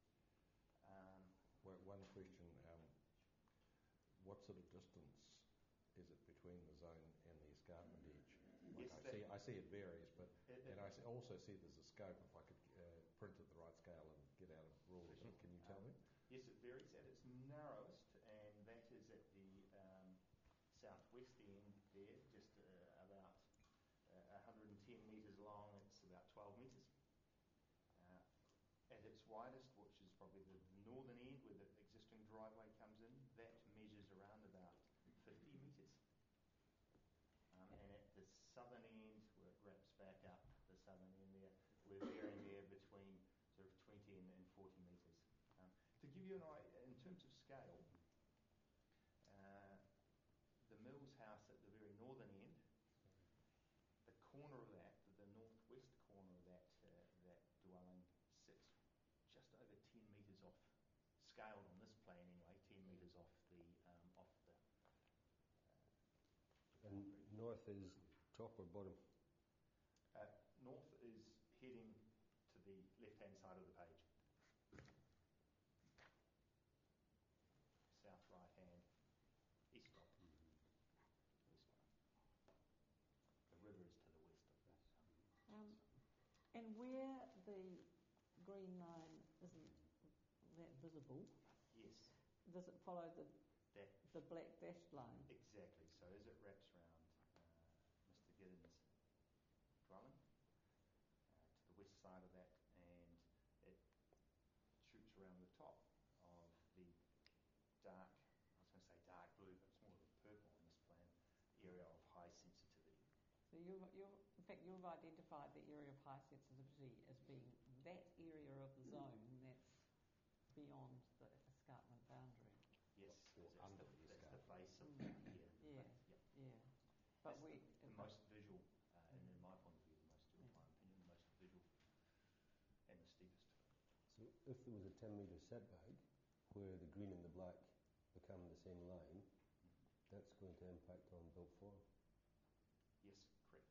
One question, what sort of distance is it between the zone and the escarpment edge? Like Yes, I see it varies, but and I it- also see there's a scope if I could print at the right scale and get out a rule. Can you tell me? Yes, it varies. At its narrowest, and that is at the southwest end there, just about 110 metres long. It's about 12 metres. At its widest, which is probably the northern end where the existing driveway comes in, that measures around about 50 metres. And at the southern end, where it wraps back up, the southern end there, we're varying there between sort of 20 and 40 metres. To give you an idea, in terms of scale, the Mills house at the very northern end, the corner of that, the northwest corner of that dwelling sits just over 10 metres off, scaled on this plan anyway, 10 metres off the And north is top or bottom? north is heading to the left-hand side of the page. South, right hand, east right. West right. The river is to the west of that. And where the green line isn't that visible, Yes, does it follow the that black dashed line? exactly. So as it wraps around Mr. Giddens' dwelling to the west side of that, and it shoots around the top of the dark, I was going to say dark blue, but it's more of a purple on this plan, area of high sensitivity. So in fact, you've identified the area of high sensitivity as being that area of the zone that's beyond the escarpment boundary. Yes, Or that's under the the base escarpment. of here. Yeah, Yep. yeah. But That's the most visual, and in my point of view, in my opinion, the most visual and the steepest. So if there was a 10 metre setback where the green and the black become the same line, going to impact on built form. Yes, correct.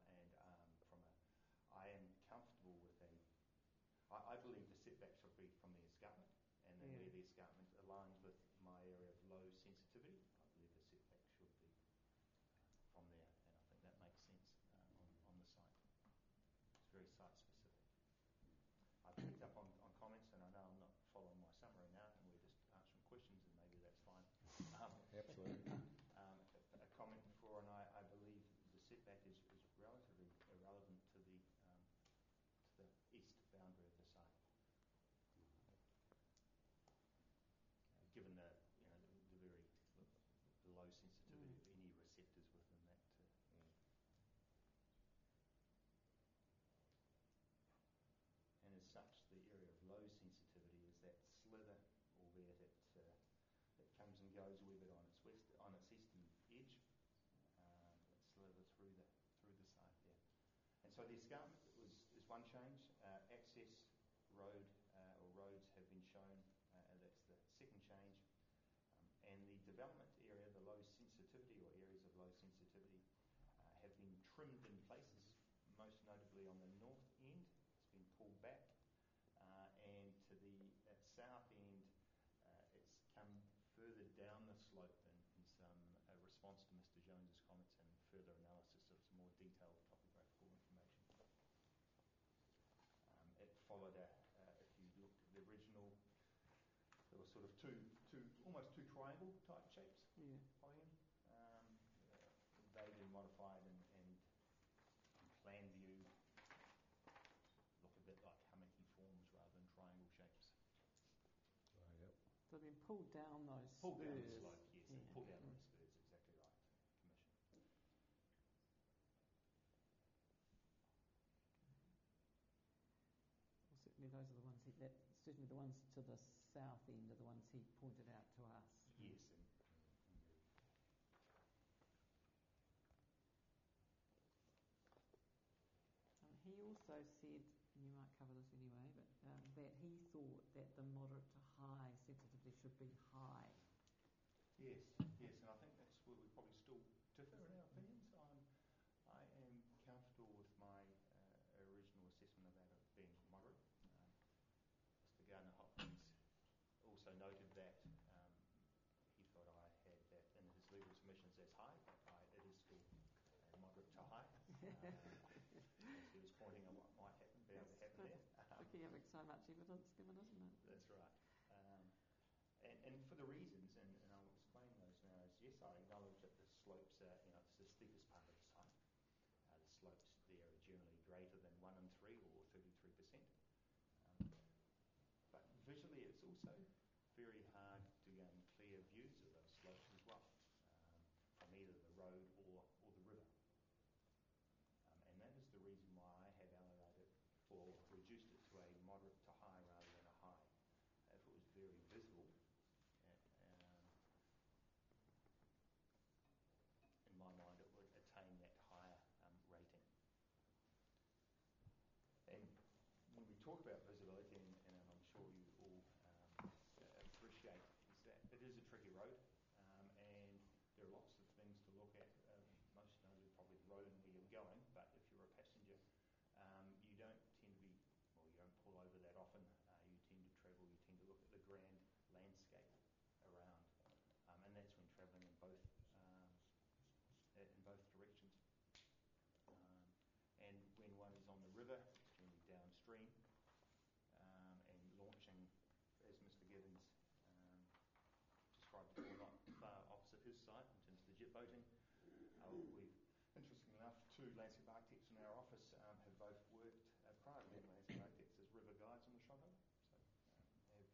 I am comfortable with I believe the setback should be from the escarpment, and then where the escarpment aligns with my area of low sensitivity, I believe the setback should be from there, and I think that makes sense on the site. It's very site specific. I've picked up on comments, and I know I'm not following my summary now, and we're just answering questions, and maybe that's fine. Absolutely. A comment before, and I believe the setback is relatively irrelevant to the east boundary of the site. Given the very low sensitivity of any receptors within that. And as such, the area of low sensitivity is that slither, albeit it comes and goes a wee bit on its eastern edge, that slither through the site there. And so the escarpment is one change. Access road or roads have been shown. That's the second change. And the development area, the low sensitivity or areas of low sensitivity, have been trimmed in places, most notably on the north end. It's been pulled back. And to the south end, it's come further down the slope in some response to Mr. Jones's comments and further analysis of some more detailed topographical information. It followed if you looked at the original, there were sort of almost two triangle type shapes on him. They've been modified and plan view look a bit like hummocky forms rather than triangle shapes. Yep. So they've been pulled down those Pulled down the spurs. slope, yes. Pulled down those spurs, exactly right, Commissioner. Well, certainly those are the ones certainly the ones to the south end are the ones he pointed out to us. Yes, He also said, and you might cover this anyway, but that he thought that the moderate to high sensitivity should be high. Yes, and I think that's where we probably still differ in our opinions. I am comfortable with my original assessment of that of being moderate. Mr. Gardner-Hopkins also noted that he thought I had that in his legal submissions as high, but it is still moderate to high. As he was pointing out what might be able to happen there. Looking having so much evidence given, isn't it? That's right. And for the reasons, and I'll explain those now, is yes, I acknowledge that the slopes are, it's the steepest part of the site. The slopes there are generally greater than 1 in 3 or 33%. But visually it's also very hard to gain clear views of those slopes as well, from either the road or the river. And that is the reason why I have allocated or reduced it to a moderate to high rather than a high. If it was very visible, in my mind it would attain that higher rating. And when we talk about visibility, and I'm sure you all appreciate, is that it is a tricky road, and there are lots of things to look at, most notably probably the road and where you're going, but if you're a passenger, you don't tend to be, you don't pull over that often, you tend to travel, you tend to look at the grand landscape around, and that's when travelling in both directions. And when one is on the river, it's generally downstream, and launching, as Mr. Gibbons described before, not far opposite his site in terms of the jet boating. We've, interestingly enough, 2 landscape architects in our office have both worked prior to being landscape architects as river guides on the Shotover. So have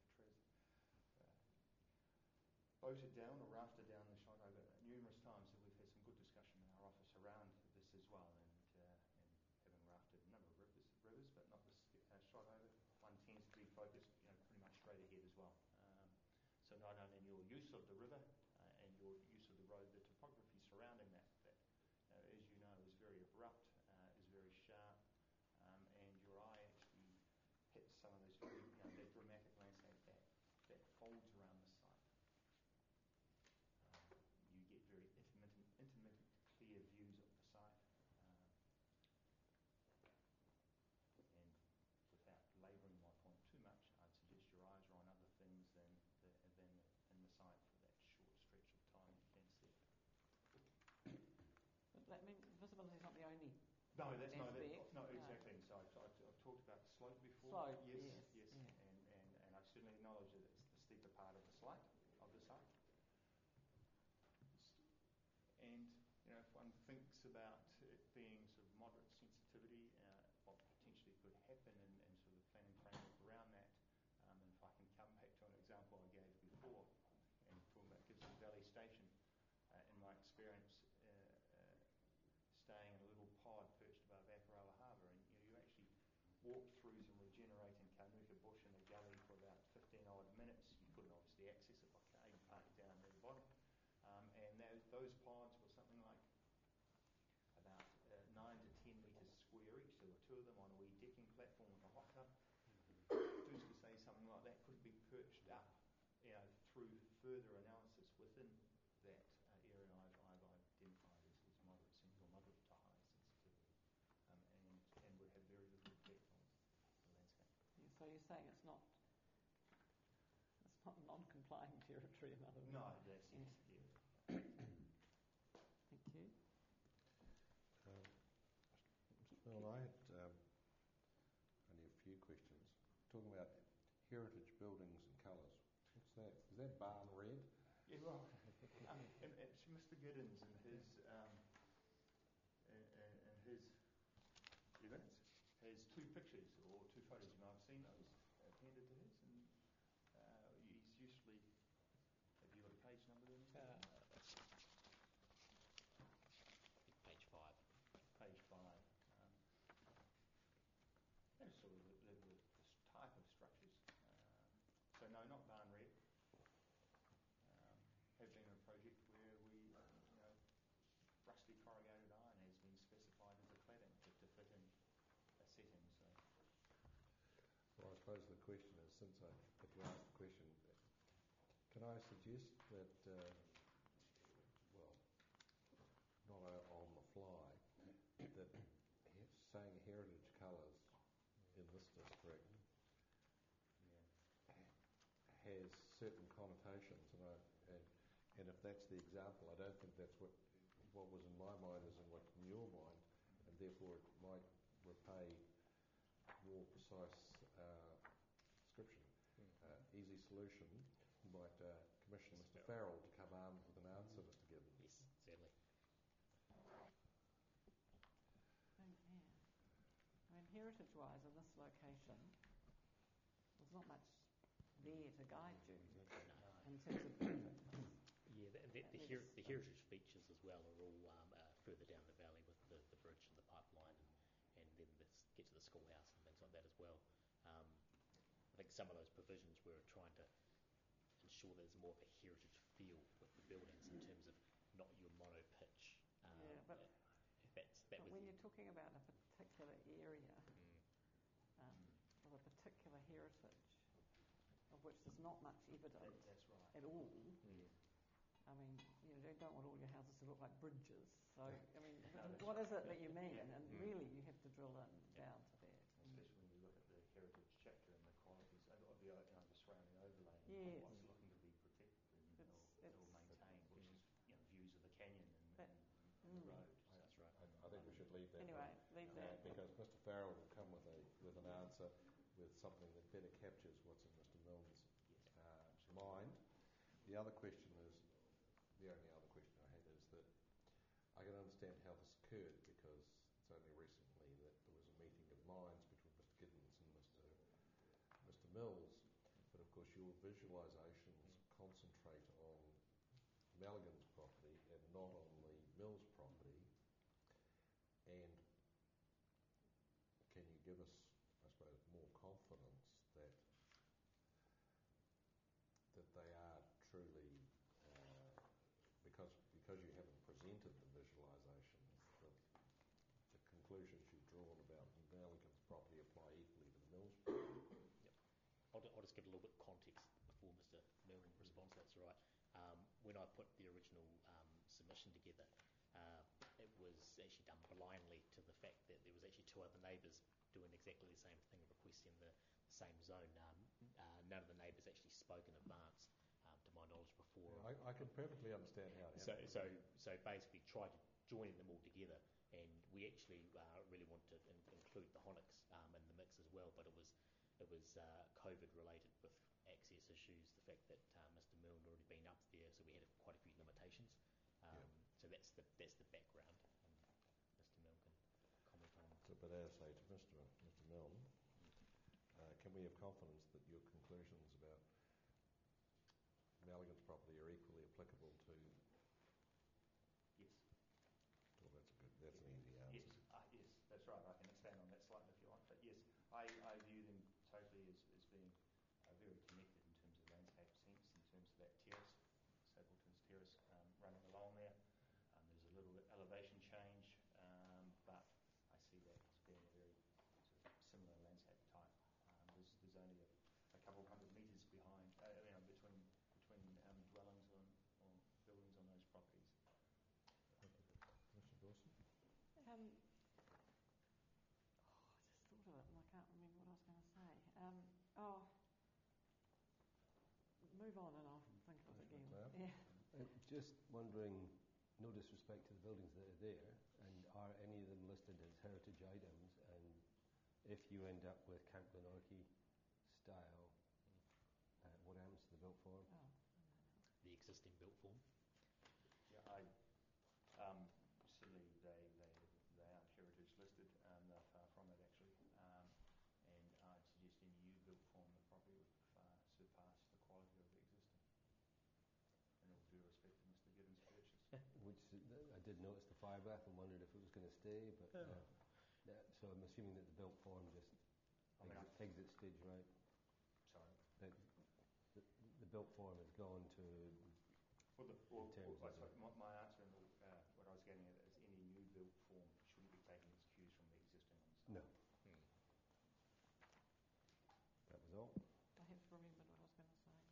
boated down or rafted down the Shotover numerous times, and we've had some good discussion in our office around this as well. And having rafted a number of rivers, but not the Shotover, one tends to be focused, pretty much straight ahead as well. So not only in your use of the river and your use of the road, the topography surrounding that as you know, is very abrupt, is very sharp, and your eye actually hits some of those very, that dramatic landscape that folds around the site. You get very accessibility is not the only No, that's aspect. no, exactly. So I've talked about the slope before. Slope, yes. Yeah. And I certainly acknowledge that it's the steeper part of the site. And if one thinks about it being sort of moderate sensitivity, what potentially could happen and sort of the planning framework around that, and if I can come back to an example I gave before, and talking about Gibson Valley Station, in my experience, staying in a little pod perched above Akaroa Harbour, and you actually walk through some regenerating Kanuka bush in a gully for about 15 odd minutes. You couldn't obviously access it by car, you park down near the bottom. And those pods were something like about 9 to 10 metres square each. There were two of them on a wee decking platform with a hot tub. Who's to say something like that could be perched up, through further analysis within that area I've identified as moderate to high sensitivity, and would have very little effect on the landscape. Yeah, so you're saying it's not non-complying territory, in other words? No, that's yeah. Thank you. Well, I had only a few questions. Talking about heritage buildings and colours. What's that? Is that barn red? Yeah, well, and Mr. Giddens and his evidence has two pictures or two photos, and I've seen those appended to his, and he's usually. Have you got a page number there? Page 5. Page 5. That's sort of the type of structures. So no, not barn red. Have been a project where we, rusty corrugated iron has been specified as a cladding to fit in a setting. So. Well, I suppose the question is, since I had to ask the question, can I suggest that, not on the fly, that saying heritage colours in this district has certain connotations, and if that's the example, I don't think that's what was in my mind is in what's in your mind, and therefore it might repay more precise description. Easy solution. You might commission Mr. Farrell to come armed with an answer, Mr. Gibbons. Yes, certainly. I mean, heritage-wise, in this location, there's not much there to guide you in terms of benefit. Yeah, the heritage features as well are all further down the valley with the bridge and the pipeline, and then get to the schoolhouse and things like that as well. I think some of those provisions we're trying to ensure there's more of a heritage feel with the buildings in terms of not your mono-pitch. But when you're talking about a particular area of a particular heritage, of which there's not much evidence That's right. at all. I mean, you don't want all your houses to look like bridges. So, I mean, what is it that you mean? And really, you have to drill down to that. Especially when you look at the heritage chapter and the qualities of the surrounding overlay and Yes. what's looking to be protected or maintained, which is views of the canyon and the road. That's right. I think we should leave that. Anyway, leave that. Because Mr. Farrell will come with an answer with something that better captures what's in Mr. Milne's mind. The only other question I had is that I can understand how this occurred because it's only recently that there was a meeting of minds between Mr. Giddens and Mr. Mills, but of course your visualisations concentrate on Maligan's property and not on the Mills property. And can you give us, I suppose, more confidence that they are truly, because you haven't presented the visualisations, the conclusions you've drawn about Maligan's property apply equally to the Mills property? Yep. I'll just give a little bit of context before Mr. Milne responds. That's right. When I put the original submission together, it was actually done blindly to the fact that there was actually two other neighbours doing exactly the same thing, requesting the same zone. None of the neighbours actually spoke in advance, to my knowledge, before. I can perfectly understand how it happened. So basically tried to join them all together and we actually really wanted to include the Honics in the mix as well, but it was COVID related with access issues, the fact that Mr. Milne had already been up there, so we had quite a few limitations. So that's the background. Mr. Milne can comment on. So, but as I say to Mr. Milne, can we have confidence that your conclusions about Maligan's property are equally applicable to? Yes. Well, that's an easy answer. Yes, that's right. I can expand on that slightly if you want. But yes, I view them totally as being very connected in terms of landscape sense, in terms of that terrace, Stapleton's Terrace running along there. There's a little bit elevation change, but I see that as being a very sort of similar landscape type. There's only a couple of hundred metres behind, between dwellings or buildings on those properties. Mr. Dawson? I just thought of it and I can't remember what I was going to say. Move on and I'll think of it again. Yeah. Just wondering, no disrespect to the buildings that are there, and are any of them listed as heritage items? And if you end up with Camp Glenorchy style, what happens to the built form? The existing built form? Yeah, certainly they aren't heritage listed. They're far from it actually. And I'd suggest any new built form of the property would far surpass the quality of the existing. In all due respect to Mr. Giddens' purchase. Which I did notice the fire bath and wondered if it was going to stay, but so I'm assuming that the built form just exit stage right. Sorry. The built form has gone to. My answer and what I was getting at is any new built form shouldn't be taking its cues from the existing on the site. No. That was all. I have remembered what I was going to say.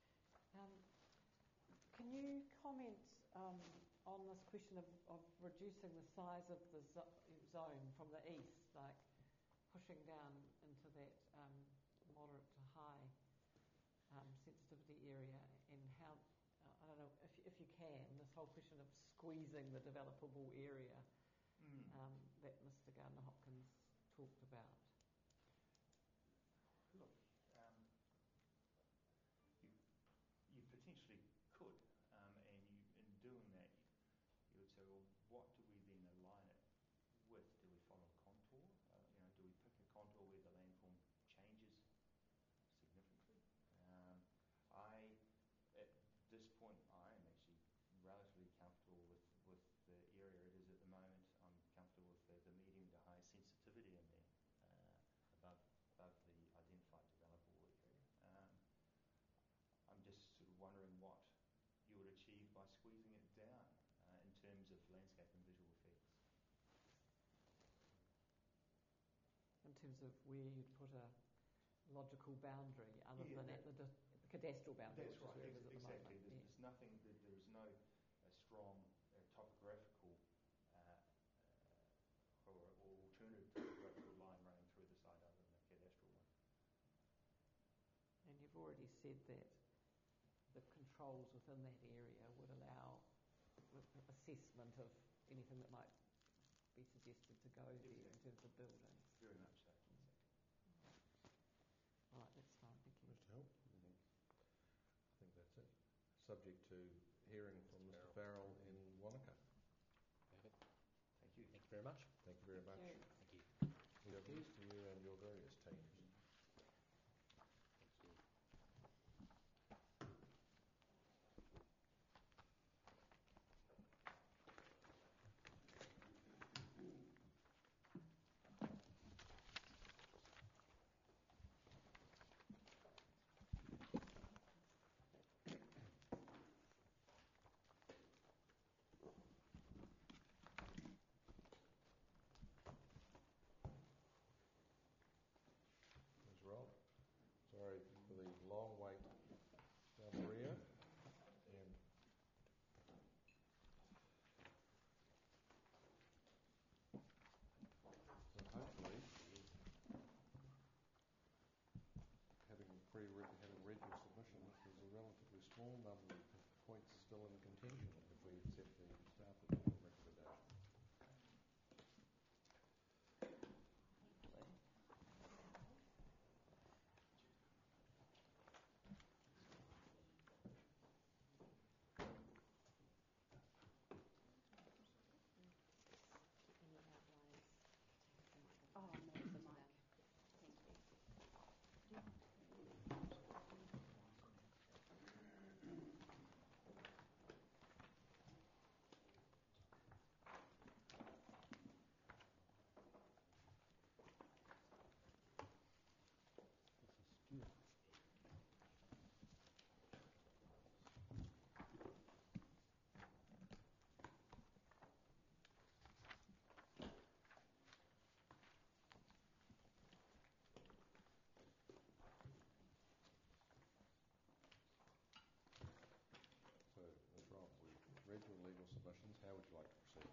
Can you comment on this question of reducing the size of the zone from the east, like pushing down into that moderate to high sensitivity area, and how, I don't know, if you can, this whole question of squeezing the developable area that Mr. Gardner-Hopkins talked about? Look, you potentially could, and in doing that, you would say, well, what do we then align it with? Do we follow a contour? Do we pick a contour where the landform changes significantly? At this point, I am actually relatively comfortable with the area it is at the moment. I'm comfortable with the medium to high sensitivity in there, above the identified developable area. I'm just sort of wondering what you would achieve by squeezing it down in terms of landscape and visual effects. In terms of where you'd put a logical boundary other than at the cadastral boundary. That's right, exactly. The There's nothing, there is no strong topographical or alternative topographical line running through the site other than the cadastral one. And you've already said that the controls within that area would allow assessment of anything that might be suggested to go there in terms of buildings. Very much so. All right, that's fine. Thank you. Mr. Hill? I think that's it. Subject to hearing from Mr. Farrell in Wanaka. Perfect. Thank you. Thank you very much. Thank you very much. Thank you. Good to you and your various teams. Rob. Sorry for the long wait down the rear. And so hopefully, having read your submission, there's a relatively small number of points still in contention if we accept the staff report recommendation. read your legal submissions. How would you like to proceed?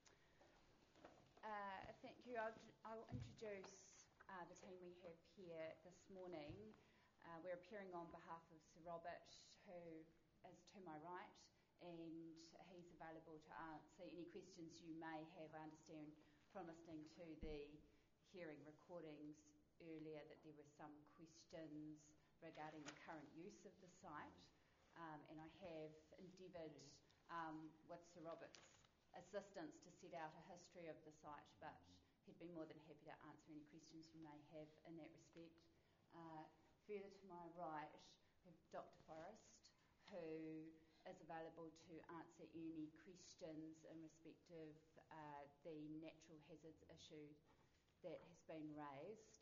Thank you. I'll introduce the team we have here this morning. We're appearing on behalf of Sir Robert, who is to my right, and he's available to answer any questions you may have. I understand from listening to the hearing recordings earlier that there were some questions regarding the current use of the site, and I have endeavoured with Sir Robert's assistance to set out a history of the site, but he'd be more than happy to answer any questions you may have in that respect. Further to my right, we have Dr. Forrest, who is available to answer any questions in respect of the natural hazards issue that has been raised.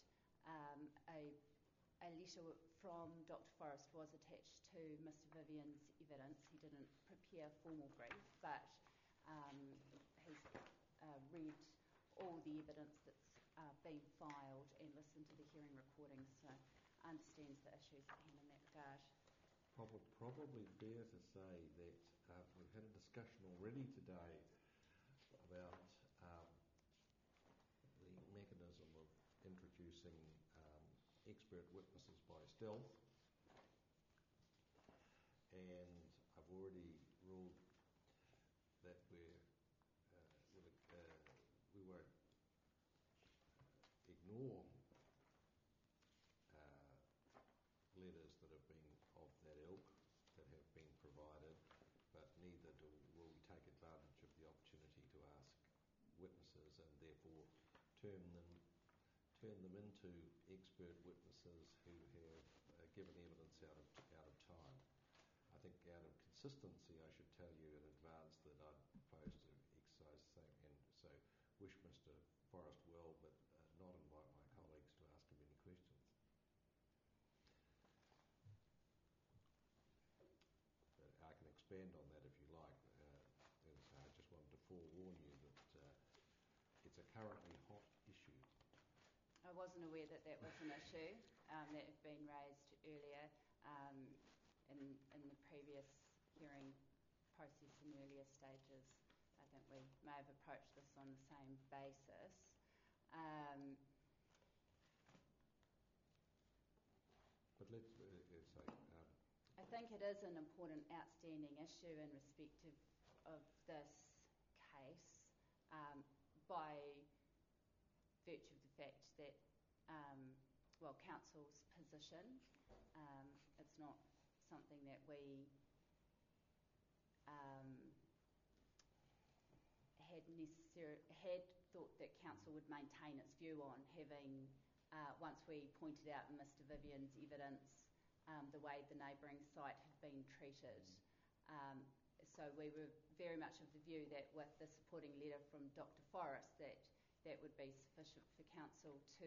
A letter from Dr. Forrest was attached to Mr. Vivian's evidence. He didn't prepare a formal brief, but he's read all the evidence that's been filed and listened to the hearing recordings, so understands the issues at hand in that regard. Probably fair to say that we've had a discussion already today about the mechanism of introducing expert witnesses by stealth, and I've already ruled that we won't ignore letters that have been of that ilk that have been provided, but neither will we take advantage of the opportunity to ask witnesses and therefore turn them into expert witnesses who have given evidence out of time. I think out of consistency, I should tell you in advance that I'd propose to exercise the same, and so wish Mr. Forrest well, but not invite my colleagues to ask him any questions. But I can expand on that if you like. I just wanted to forewarn you that it's a currently hot issue. I wasn't aware that that was an issue that had been raised earlier in the previous hearing process in earlier stages. I think we may have approached this on the same basis. But let's say... I think it is an important outstanding issue in respect of this case by virtue of the fact that, council's position, it's not something that we had thought that council would maintain its view on, having once we pointed out in Mr. Vivian's evidence the way the neighbouring site had been treated. So we were very much of the view that with the supporting letter from Dr. Forrest that would be sufficient for council to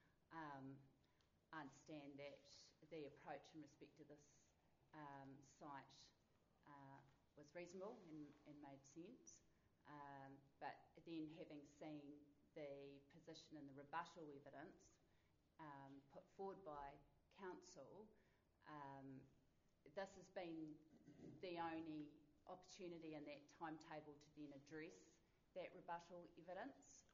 understand that the approach in respect to this site was reasonable and made sense. But then having seen the position and the rebuttal evidence put forward by council, this has been the only opportunity in that timetable to then address that rebuttal evidence.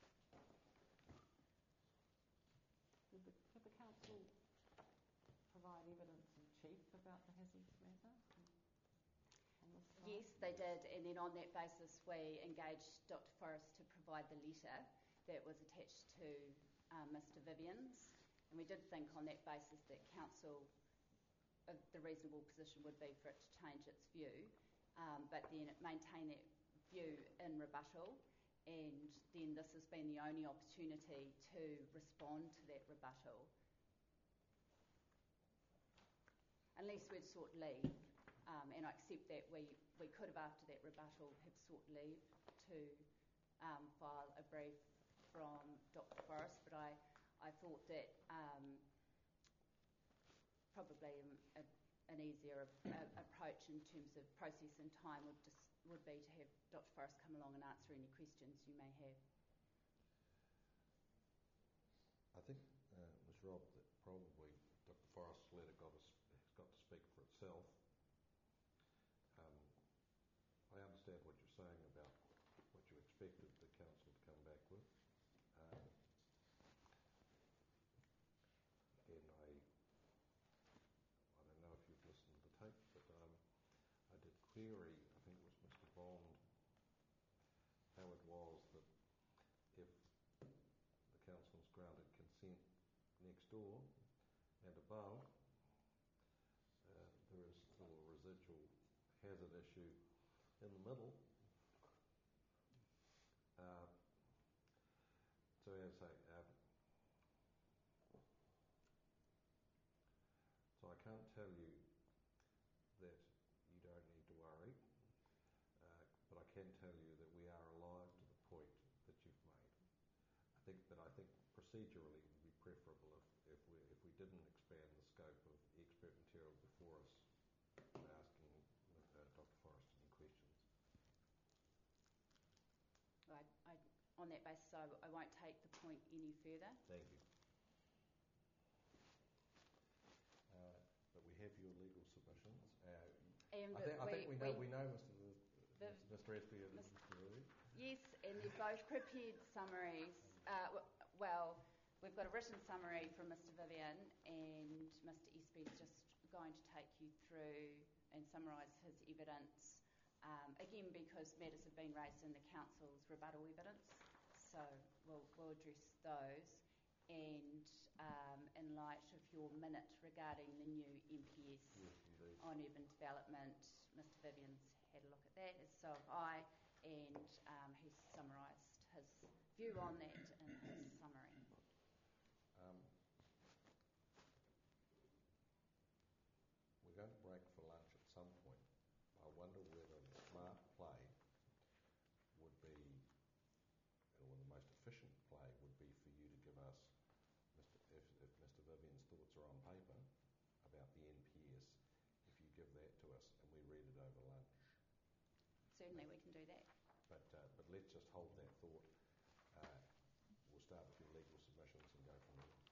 Did the council provide evidence in chief about the hazards matter on this site? Yes, they did, and then on that basis we engaged Dr. Forrest to provide the letter that was attached to Mr. Vivian's, and we did think on that basis that council, the reasonable position would be for it to change its view, but then it maintained that view in rebuttal, and then this has been the only opportunity to respond to that rebuttal. Unless we'd sought leave, and I accept that we could have, after that rebuttal, have sought leave to file a brief from Dr. Forrest, but I thought that probably an easier approach in terms of process and time would be to have Dr. Forrest come along and answer any questions you may have. I think, Ms. Robb, that probably Dr. Forrest's letter has got to speak for itself. I understand what you're saying about what you expected the council to come back with. Again, I don't know if you've listened to the tape, but I did query, I think it was Mr. Bond, how it was that if the council's granted consent next door and above, there is still a residual hazard issue in the middle. So as I say, so I can't tell you that you don't need to worry, but I can tell you that we are alive to the point that you've made. I think procedurally it would be preferable if we didn't expand the scope of expert material before us by asking Dr. Forrest any questions. On that basis, I won't take the point any further. Thank you. But we have your legal submissions. I think we know Mr. Espy and Mr. Vivian. Yes, and they're both prepared summaries. Well, we've got a written summary from Mr. Vivian, and Mr. Espy is just going to take you through and summarise his evidence. Again, because matters have been raised in the council's rebuttal evidence, so we'll address those. And in light of your minute regarding the new MPS on urban development, Mr. Vivian's had a look at that, as so have I, and he's summarised his view on that in his summary. We're going to break for lunch at some point. I wonder whether the smart play would be, or the most efficient play would be for you to give us, if Mr. Vivian's thoughts are on paper about the NPS, if you give that to us and we read it over lunch. Certainly we can do that. But let's just hold that thought. We'll start with your legal submissions and go from there.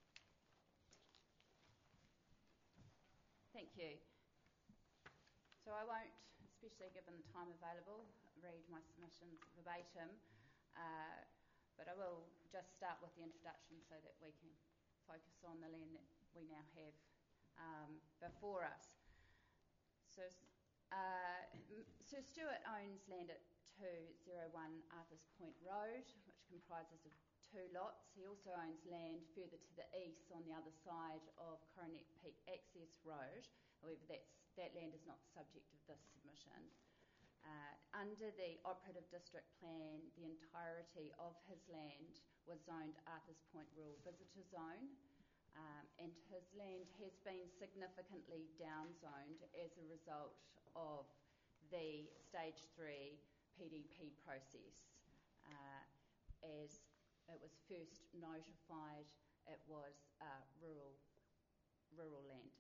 Thank you. So I won't, especially given the time available, read my submissions verbatim, but I will just start with the introduction so that we can focus on the land that we now have before us. So Sir Stuart owns land at 201 Arthurs Point Road, which comprises of 2 lots. He also owns land further to the east on the other side of Coronet Peak Access Road. However, that land is not the subject of this submission. Under the Operative District Plan, the entirety of his land was zoned Arthurs Point Rural Visitor Zone, and his land has been significantly downzoned as a result of the Stage 3 PDP process. As it was first notified, it was rural land.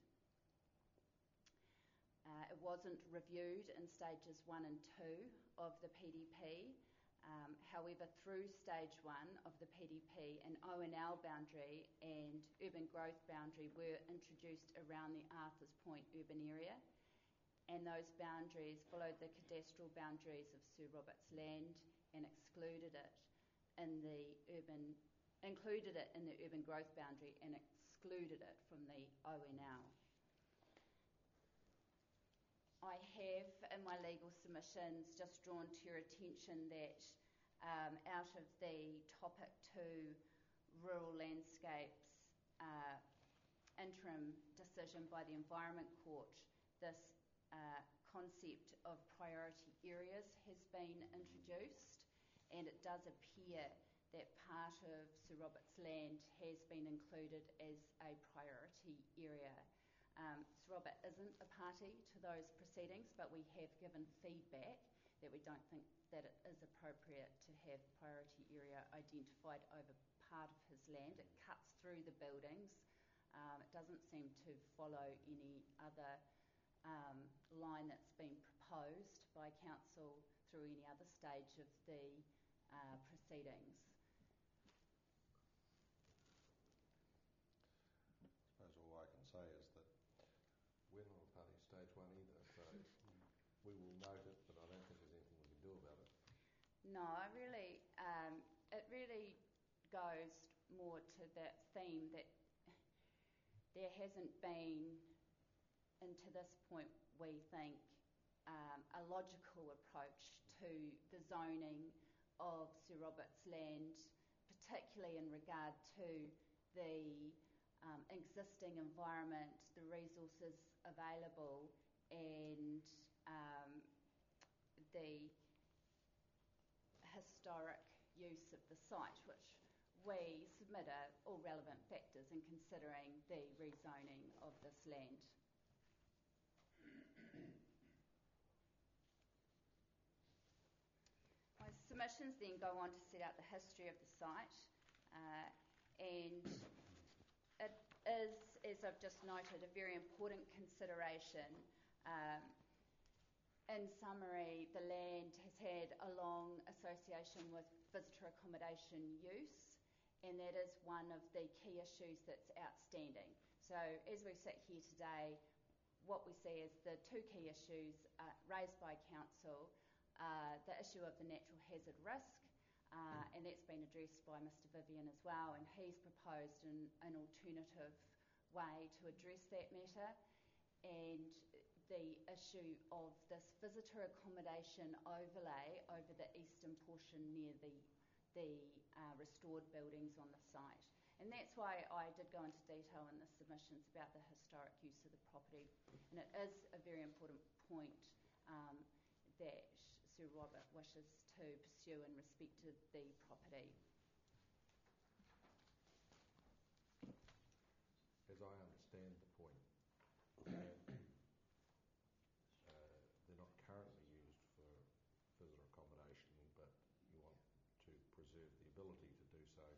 It wasn't reviewed in stages 1 and 2 of the PDP. However, through stage 1 of the PDP, an ONL boundary and urban growth boundary were introduced around the Arthurs Point urban area, and those boundaries followed the cadastral boundaries of Sir Robert's land and included it in the urban growth boundary and excluded it from the ONL. I have, in my legal submissions, just drawn to your attention that out of the Topic 2 Rural Landscapes interim decision by the Environment Court, this concept of priority areas has been introduced, and it does appear that part of Sir Robert's land has been included as a priority area. Sir Robert isn't a party to those proceedings, but we have given feedback that we don't think that it is appropriate to have priority area identified over part of his land. It cuts through the buildings. It doesn't seem to follow any other line that's been proposed by council through any other stage of the proceedings. I suppose all I can say is that we're not a party stage 1 either, so we will note it, but I don't think there's anything we can do No, it really goes more to that theme that there hasn't been, and to this point, we think, a logical approach to the zoning of Sir Robert's land, particularly in regard to the existing environment, the resources available, and the historic use of the site, which we submit all relevant factors in considering the rezoning of this land. My submissions then go on to set out the history of the site, and it is, as I've just noted, a very important consideration. In summary, the land has had a long association with visitor accommodation use, and that is one of the key issues that's outstanding. So as we sit here today, what we see is the two key issues raised by Council, the issue of the natural hazard risk, and that's been addressed by Mr Vivian as well, and he's proposed an alternative way to address that matter, and the issue of this visitor accommodation overlay over the eastern portion near the restored buildings on the site. And that's why I did go into detail in the submissions about the historic use of the property. And it is a very important point that Sir Robert wishes to pursue in respect to the property. As I understand the point, they're not currently used for visitor accommodation, but you want to preserve the ability to do so.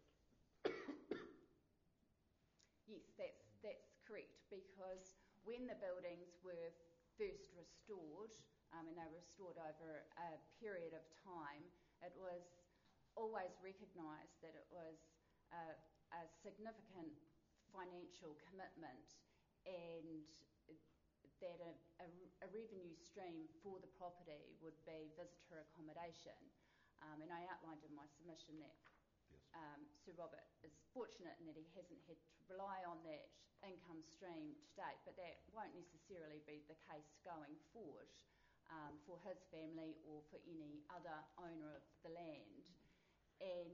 Yes, that's correct, because when the buildings were first restored, and they were restored over a period of time, it was always recognised that it was a significant financial commitment, and that a revenue stream for the property would be visitor accommodation. And I outlined in my submission that Sir Robert is fortunate in that he hasn't had to rely on that income stream to date, but that won't necessarily be the case going forward for his family or for any other owner of the land. And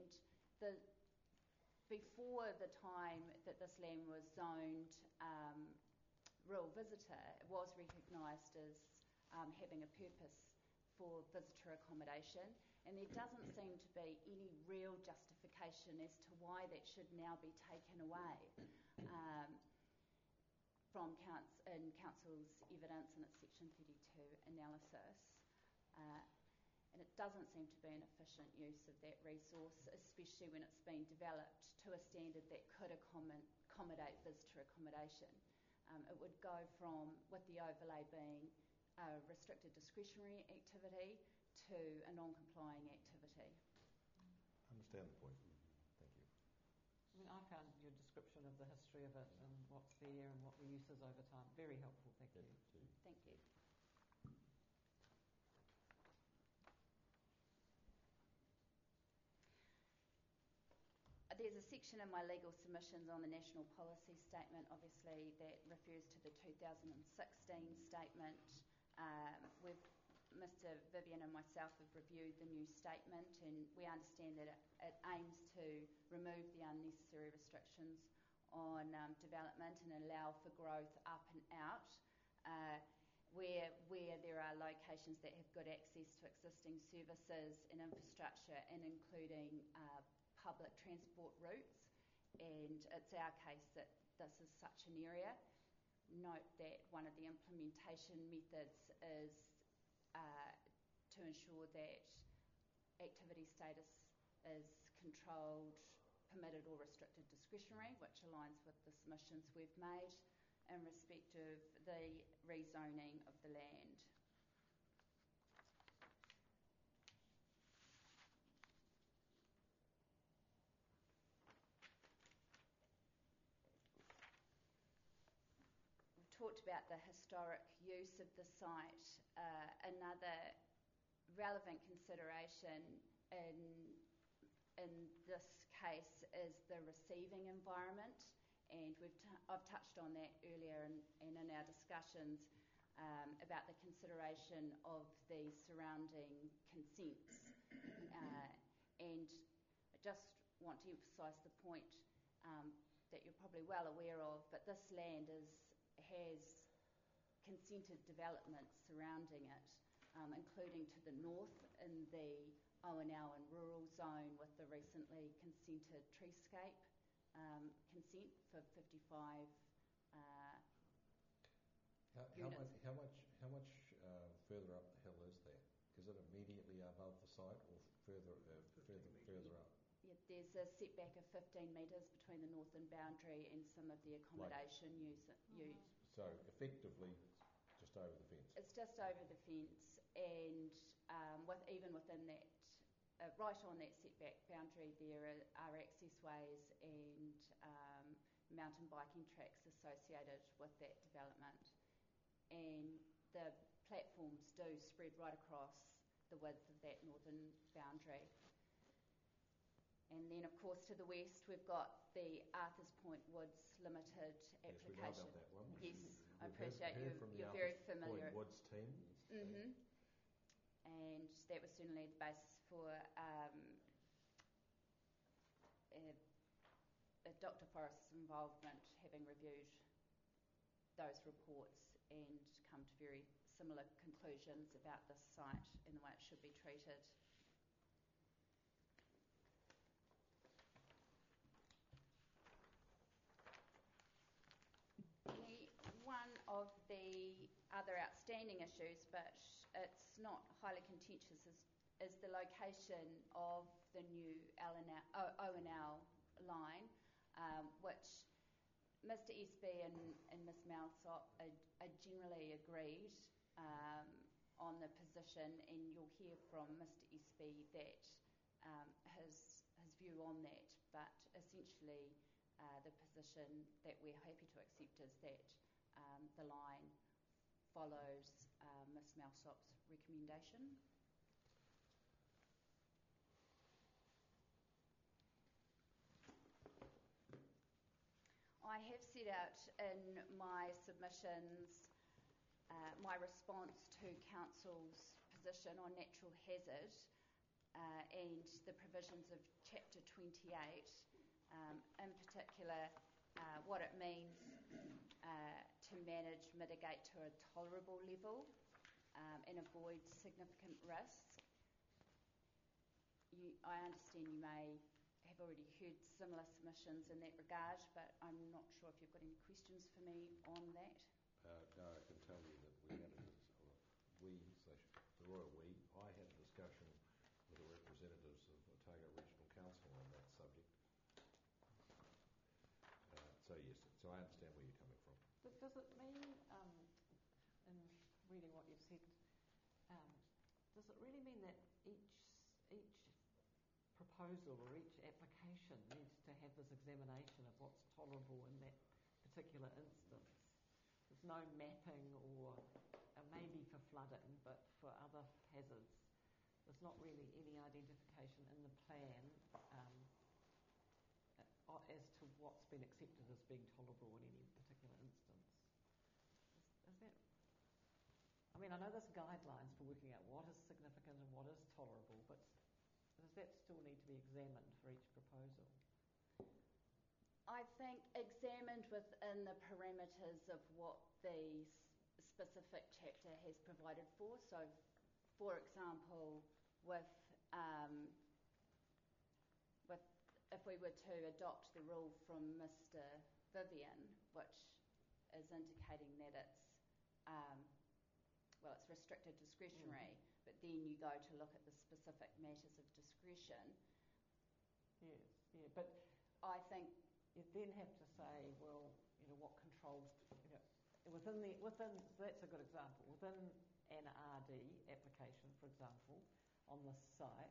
before the time that this land was zoned rural visitor, it was recognised as having a purpose for visitor accommodation, and there doesn't seem to be any real justification as to why that should now be taken away from Council's evidence in its Section 32 analysis. And it doesn't seem to be an efficient use of that resource, especially when it's been developed to a standard that could accommodate visitor accommodation. It would go from, with the overlay being a restricted discretionary activity to a non-complying activity. I understand the point. Thank you. I mean, I found your description of the history of it and what's there and what the use is over time very helpful. Thank you. Thank you. There's a section in my legal submissions on the National Policy Statement, obviously, that refers to the 2016 statement. Mr Vivian and myself have reviewed the new statement, and we understand that it aims to remove the unnecessary restrictions on development and allow for growth up and out, where there are locations that have good access to existing services and infrastructure, and including public transport routes, and it's our case that this is such an area. Note that one of the implementation methods is to ensure that activity status is controlled, permitted or restricted discretionary, which aligns with the submissions we've made in respect of the rezoning of the land. Talked about the historic use of the site. Another relevant consideration in this case is the receiving environment, and I've touched on that earlier and in our discussions about the consideration of the surrounding consents. And I just want to emphasise the point that you're probably well aware of, but this land has consented developments surrounding it, including to the north in the Owenawan rural zone with the recently consented treescape consent for 55 units. How much further up the hill is that? Is it immediately above the site or further up? Yeah, there's a setback of 15 metres between the northern boundary and some of the accommodation used. So effectively, just over the fence. It's just over the fence, and even within that, right on that setback boundary, there are accessways and mountain biking tracks associated with that development. And the platforms do spread right across the width of that northern boundary. And then, of course, to the west, we've got the Arthur's Point Woods Limited application. Yes, we know about that one. Yes, I appreciate you're very familiar. Point Woods team. Mm-hmm. And that was certainly the basis for Dr. Forrest's involvement, having reviewed those reports and come to very similar conclusions about this site and the way it should be treated. One of the other outstanding issues, but it's not highly contentious, is the location of the new Owenau line, which Mr Espy and Ms Malsop are generally agreed on the position, and you'll hear from Mr Espy that his view on that, but essentially the position that we're happy to accept is that the line follows Ms Malsop's recommendation. I have set out in my submissions my response to Council's position on natural hazard and the provisions of Chapter 28, in particular what it means to manage, mitigate to a tolerable level and avoid significant risk. I understand you may have already heard similar submissions in that regard, but I'm not sure if you've got any questions for me on that. No, I can tell you that I had a discussion with the representatives of Otago Regional Council on that subject. So yes, so I understand where you're coming from. Does it mean, in reading what you've said, does it really mean that each proposal or each application needs to have this examination of what's tolerable in that particular instance? There's no mapping or maybe for flooding, but for other hazards, there's not really any identification in the plan as to what's been accepted as being tolerable in any particular instance. Is that... I mean, I know there's guidelines for working out what is significant and what is tolerable, but does that still need to be examined for each proposal? I think examined within the parameters of what the specific chapter has provided for. So, for example, if we were to adopt the rule from Mr Vivian, which is indicating that it's restricted discretionary, but then you go to look at the specific matters of discretion. Yes, yeah, but I think you then have to say, well, you know, what controls, you know, within that's a good example. Within an RD application, for example, on the site,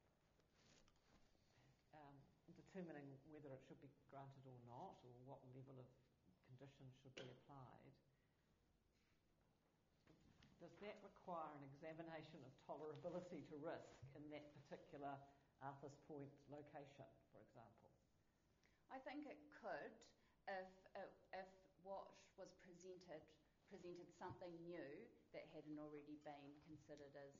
determining whether it should be granted or not, or what level of conditions should be applied, does that require an examination of tolerability to risk in that particular Arthur's Point location, for example? I think it could if what was presented something new that hadn't already been considered as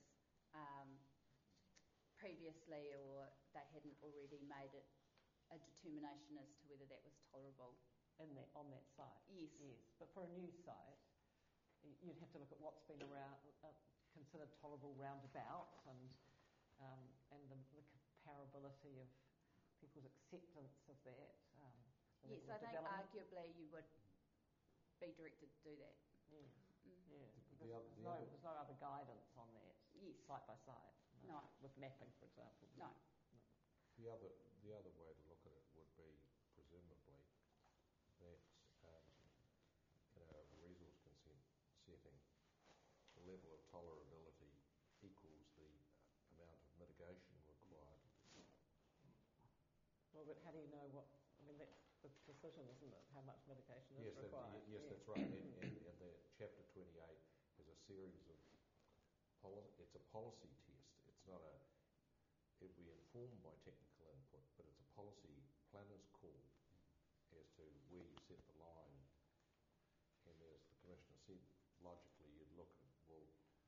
previously, or they hadn't already made it a determination as to whether that was tolerable. On that site? Yes. Yes. But for a new site, you'd have to look at what's been around, considered tolerable roundabouts and the comparability of people's acceptance of that. Yes, I think arguably you would be directed to do that. Yes. Yes. There's no other guidance on that. Yes. Site by site. No. With mapping, for example. No. The other way to look at it would be presumably that in a resource consent setting, the level of tolerability equals the amount of mitigation required. Well, but how do you know what? I mean, that's the decision, isn't it? How much mitigation is required? Yes, that's right. And the Chapter 28 has a series of it's a policy test. It's not it'll be informed by technical input, but it's a policy planner's call as to where you set the line. And as the Commissioner said, logically you'd look at, well,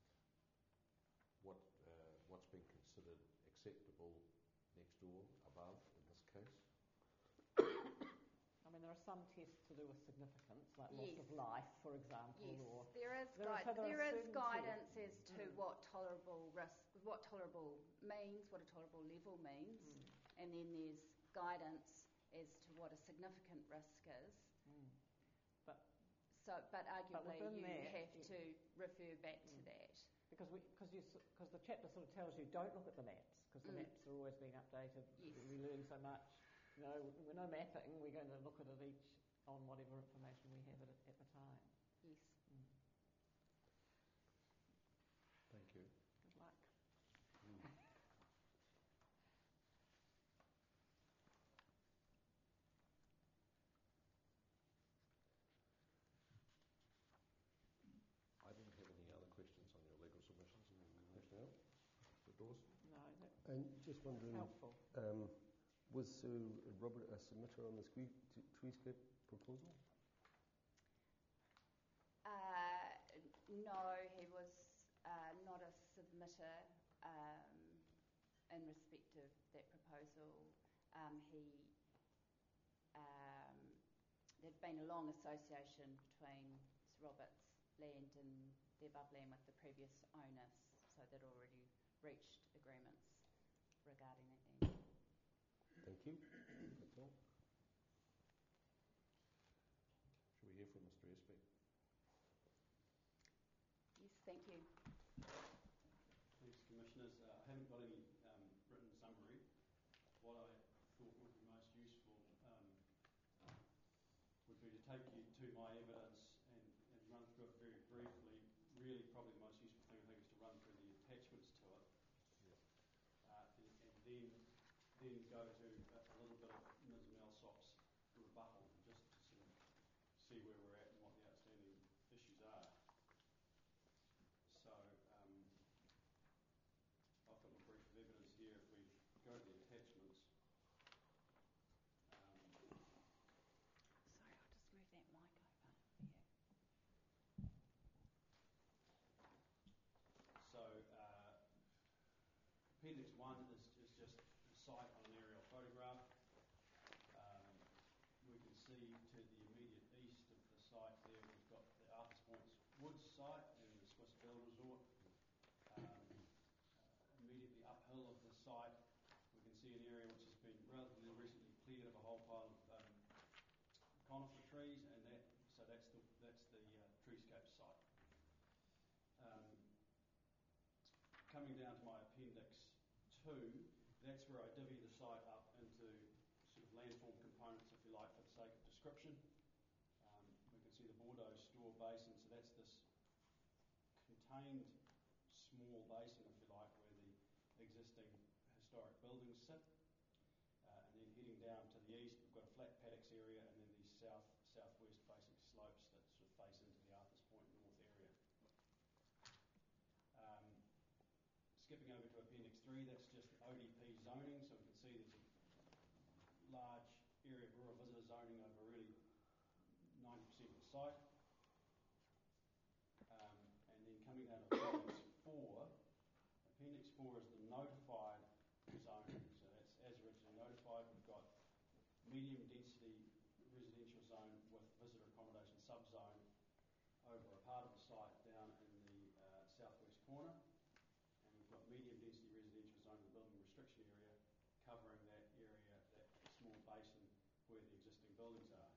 what's been considered acceptable next door, above, in this case? I mean, there are some tests to do with significance, like loss of life, for example. Yes, or there is guidance as to what tolerable risk, what tolerable means, what a tolerable level means, and then there's guidance as to what a significant risk is. But arguably you have to refer back to that. Because the chapter sort of tells you don't look at the maps, because the maps are always being updated. Yes. We learn so much. We're no mapping. We're going to look at it each on whatever information we have at the time. Yes. Thank you. Good luck. I didn't have any other questions on your legal submissions. Anything else? Mr. Dawson? No, And just wondering, helpful. was Robert a submitter on the treescape proposal? No, he was not a submitter in respect of that proposal. There'd been a long association between Sir Robert's land and the above land with the previous owners, so they'd already reached agreements regarding that land. Thank you. That's all. Shall we hear from Mr. Espek? Yes, thank you. Thanks, Commissioners. I haven't got any written summary. What I thought would be most useful would be to take you to my evidence and run through it very briefly. Really, probably the most useful thing I think is to run through the attachments to it, and then go to a little bit of Ms. Melsop's rebuttal, just to sort of see where we're at and what the outstanding issues are. So I've got my brief of evidence here. If we go to the attachments. Sorry, I'll just move that mic over for you. So Appendix 1 is just the site on an aerial photograph. We can see to the immediate east of the site there we've got the Arthur's Point Woods site and the Swiss Bell Resort. Immediately uphill of the site we can see an area which has been relatively recently cleared of a whole pile of conifer trees, and that's the treescape site. Coming down to my Appendix 2, that's where I divvy the site up into sort of landform components, if you like, for the sake of description. We can see the Bordeaux Store Basin, so that's this contained small basin, if you like, where the existing historic buildings sit. And then heading down to the east, we've got a flat paddocks area, and then these southwest facing slopes that sort of face into the Arthur's Point north area. 3, that's just ODP zoning, so we can see there's a large area of rural visitor zoning over really 90% of the site. And then coming down to Appendix 4, Appendix 4 is the notified zoning, so that's as originally notified. We've got medium density residential zone with visitor accommodation subzone over a part of the site down in the southwest corner, and we've got medium density residential zone with building restriction area covering that area, that small basin where the existing buildings are.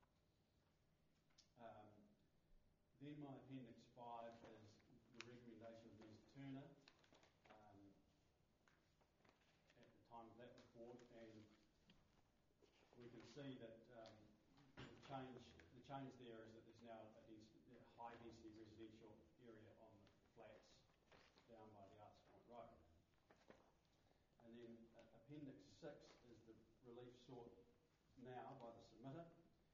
Then my Appendix 5 is the recommendation of Ms Turner at the time of that report, and we can see that the change there is that there's now a high density residential area on the flats down by the Arts Point Road. And then Appendix 6 is the relief sought now by the submitter.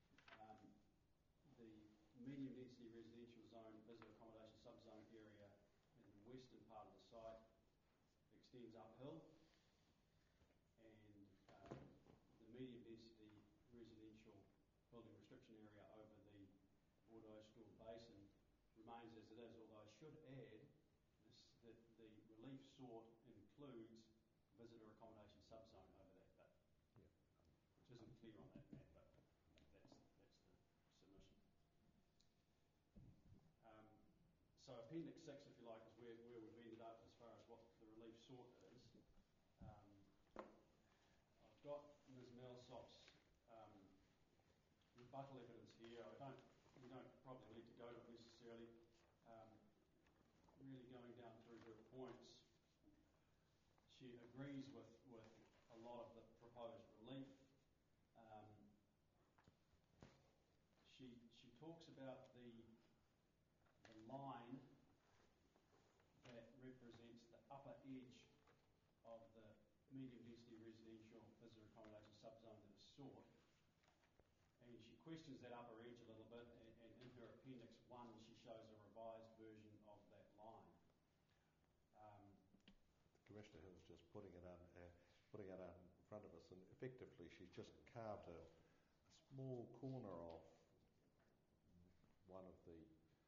The medium density residential zone visitor accommodation subzone area in the western part of the site extends uphill, and the medium density residential building restriction area over the Bordeaux School Basin remains as it is, although I should add that the relief sought includes visitor accommodation subzone over that bit, which isn't clear on that map, but that's the submission. So Appendix 6, if you like, is where we've ended up as far as what the relief sought is. I've got Ms Millsop's rebuttal evidence here. We don't probably need to go to it necessarily. Really going down through her points, she agrees with a lot of the proposed relief. She talks about the line that represents the upper edge of the medium density residential visitor accommodation subzone that is sought. And she questions that upper edge a little bit, and in her Appendix 1 she shows a revised version of that line. The Commissioner was just putting it out in front of us, and effectively she's just carved a small corner of one of the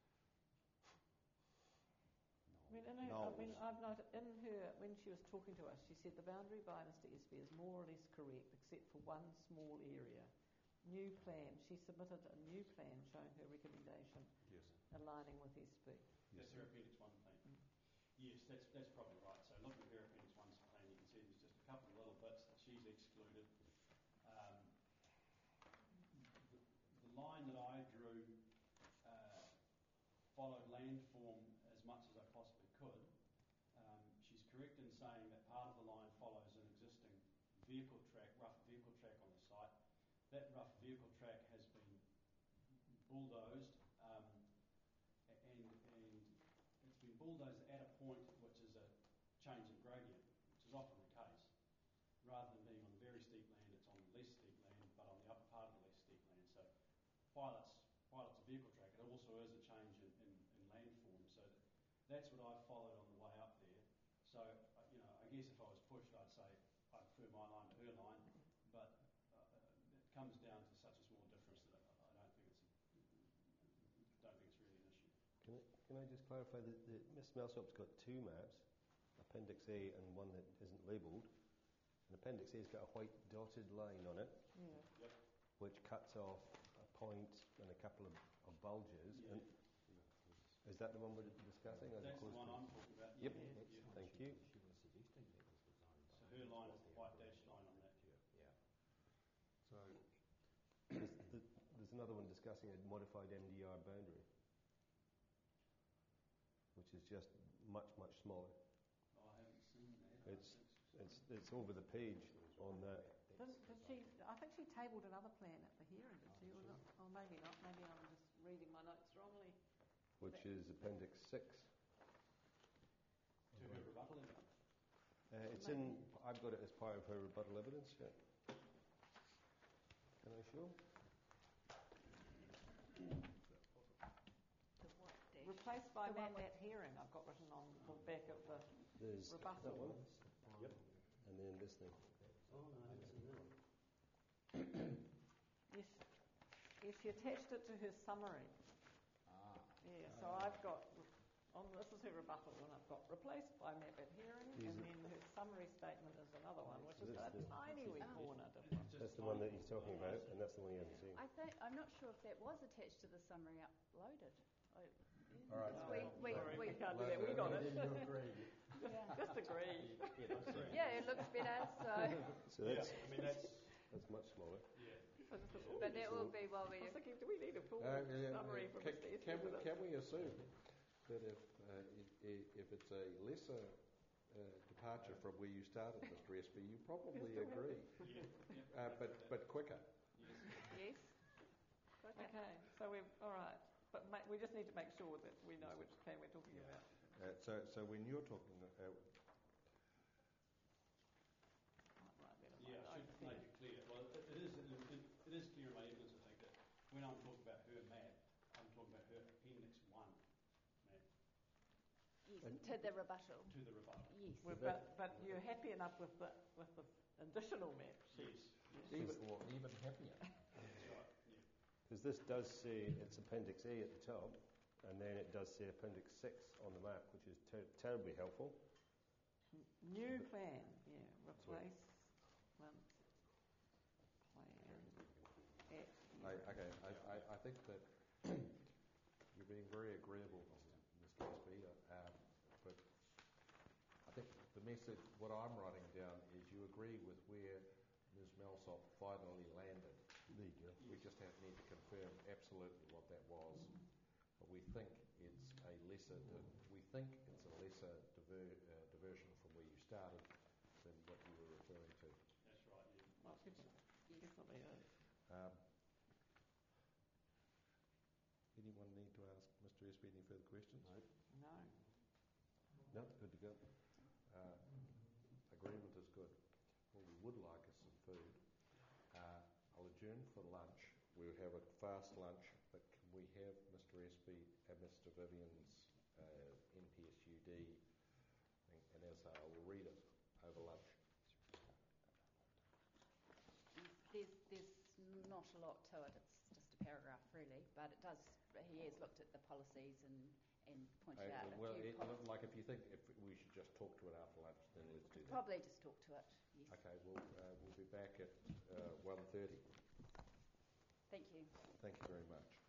I've noted in her, when she was talking to us, she said the boundary by Mr Espy is more or less correct, except for one small area. New plan. She submitted a new plan showing her recommendation, aligning with Espy. That's her Appendix 1 plan. Yes, that's probably right. So looking at her Appendix 1 plan, you can see there's just a couple of little bits that she's excluded. The line that I drew followed landform as much as I possibly could. She's correct in saying that part of the line follows an existing vehicle track, rough vehicle track on the site. That rough vehicle track has been bulldozed, and it's been bulldozed at a point which is a change in gradient, which is often the case. Rather than being on very steep land, it's on less steep land, but on the upper part of the less steep land. So while it's a vehicle track, it also is a change in landform. So that's what I followed on the way up there. So, I guess if I was pushed, I'd say I prefer my line to her line, but it comes down to such a small difference that I don't think it's really an issue. Can I just clarify that Ms Millsop's got two maps, Appendix A and one that isn't labelled. And Appendix A's got a white dotted line on it, which cuts off a point and a couple of bulges. Yeah. And is that the one we're discussing? That's the one I'm talking about. Yep. Yeah. Thank you. So her line is the white dashed line on that. So There's another one discussing a modified MDR boundary, which is just much, much smaller. Oh, I haven't seen that. It's over the page on that. Did she? I think she tabled another plan at the hearing, did she? Or not? Oh, maybe not. Maybe I'm just reading my notes wrongly. Which is Appendix 6. To her rebuttal evidence. It's in. I've got it as part of her rebuttal evidence. Yeah. Can I show? Replaced by Matt at hearing, I've got written on the back of the There's rebuttal. that one. this thing. Oh, no, this is it. Yes, yes, she attached it to her summary. Ah. Yeah, so I've got, this is her rebuttal, and I've got replaced by map adhering, and then her summary statement is another one, which is a tiny wee corner difference. That's the one that he's talking about, and that's the one he hasn't seen. I'm not sure if that was attached to the summary uploaded. All right. We can't do that, we got it. Yeah. Just agree. Yeah, it looks better, so. So that's much smaller. So just a- But that will be while we. I was thinking, do we need a full summary from Mr. Espy? Can we assume that if it's a lesser departure from where you started, Mr. Espy, you probably agree, but quicker. Yes. Okay, so we're all right, but we just need to make sure that we know which plan we're talking about. So when you're talking, Right, then, I should make it clear. Well, it is clear in my evidence, I think, that when I'm talking about her map, I'm talking about her Appendix 1 map Yes, to the rebuttal. to the rebuttal. Yes. But you're happy enough with the additional map sheet? Yes. even happier. That's right, yeah. Because this does say it's Appendix A at the top, and then it does say Appendix 6 on the map, which is terribly helpful. New plan, yeah, replacement plan. I think that you're being very agreeable, Mr. Espy, but I think the message, what I'm writing down is you agree with where Ms. Melsop finally landed. There you go. We just need to confirm absolutely what that was. But we think it's a lesser diversion from where you started than what you were referring to. That's right, yeah. Well, definitely is. Anyone need to ask Mr. Espy any further questions? No. No, good to go. Agreement is good. What we would like is some food. I'll adjourn for lunch. We'll have a fast lunch, but can we have Mr. Espy and Mr. Vivian's NPSUD, and as I will read it over lunch. There's not a lot to it. It's just a paragraph, really, but it does. He has looked at the policies and pointed out a few policies. Like if you think if we should just talk to it after lunch, then let's do that. Probably just talk to it. Yes. Okay, we'll be back at 1:30. Thank you. Thank you very much.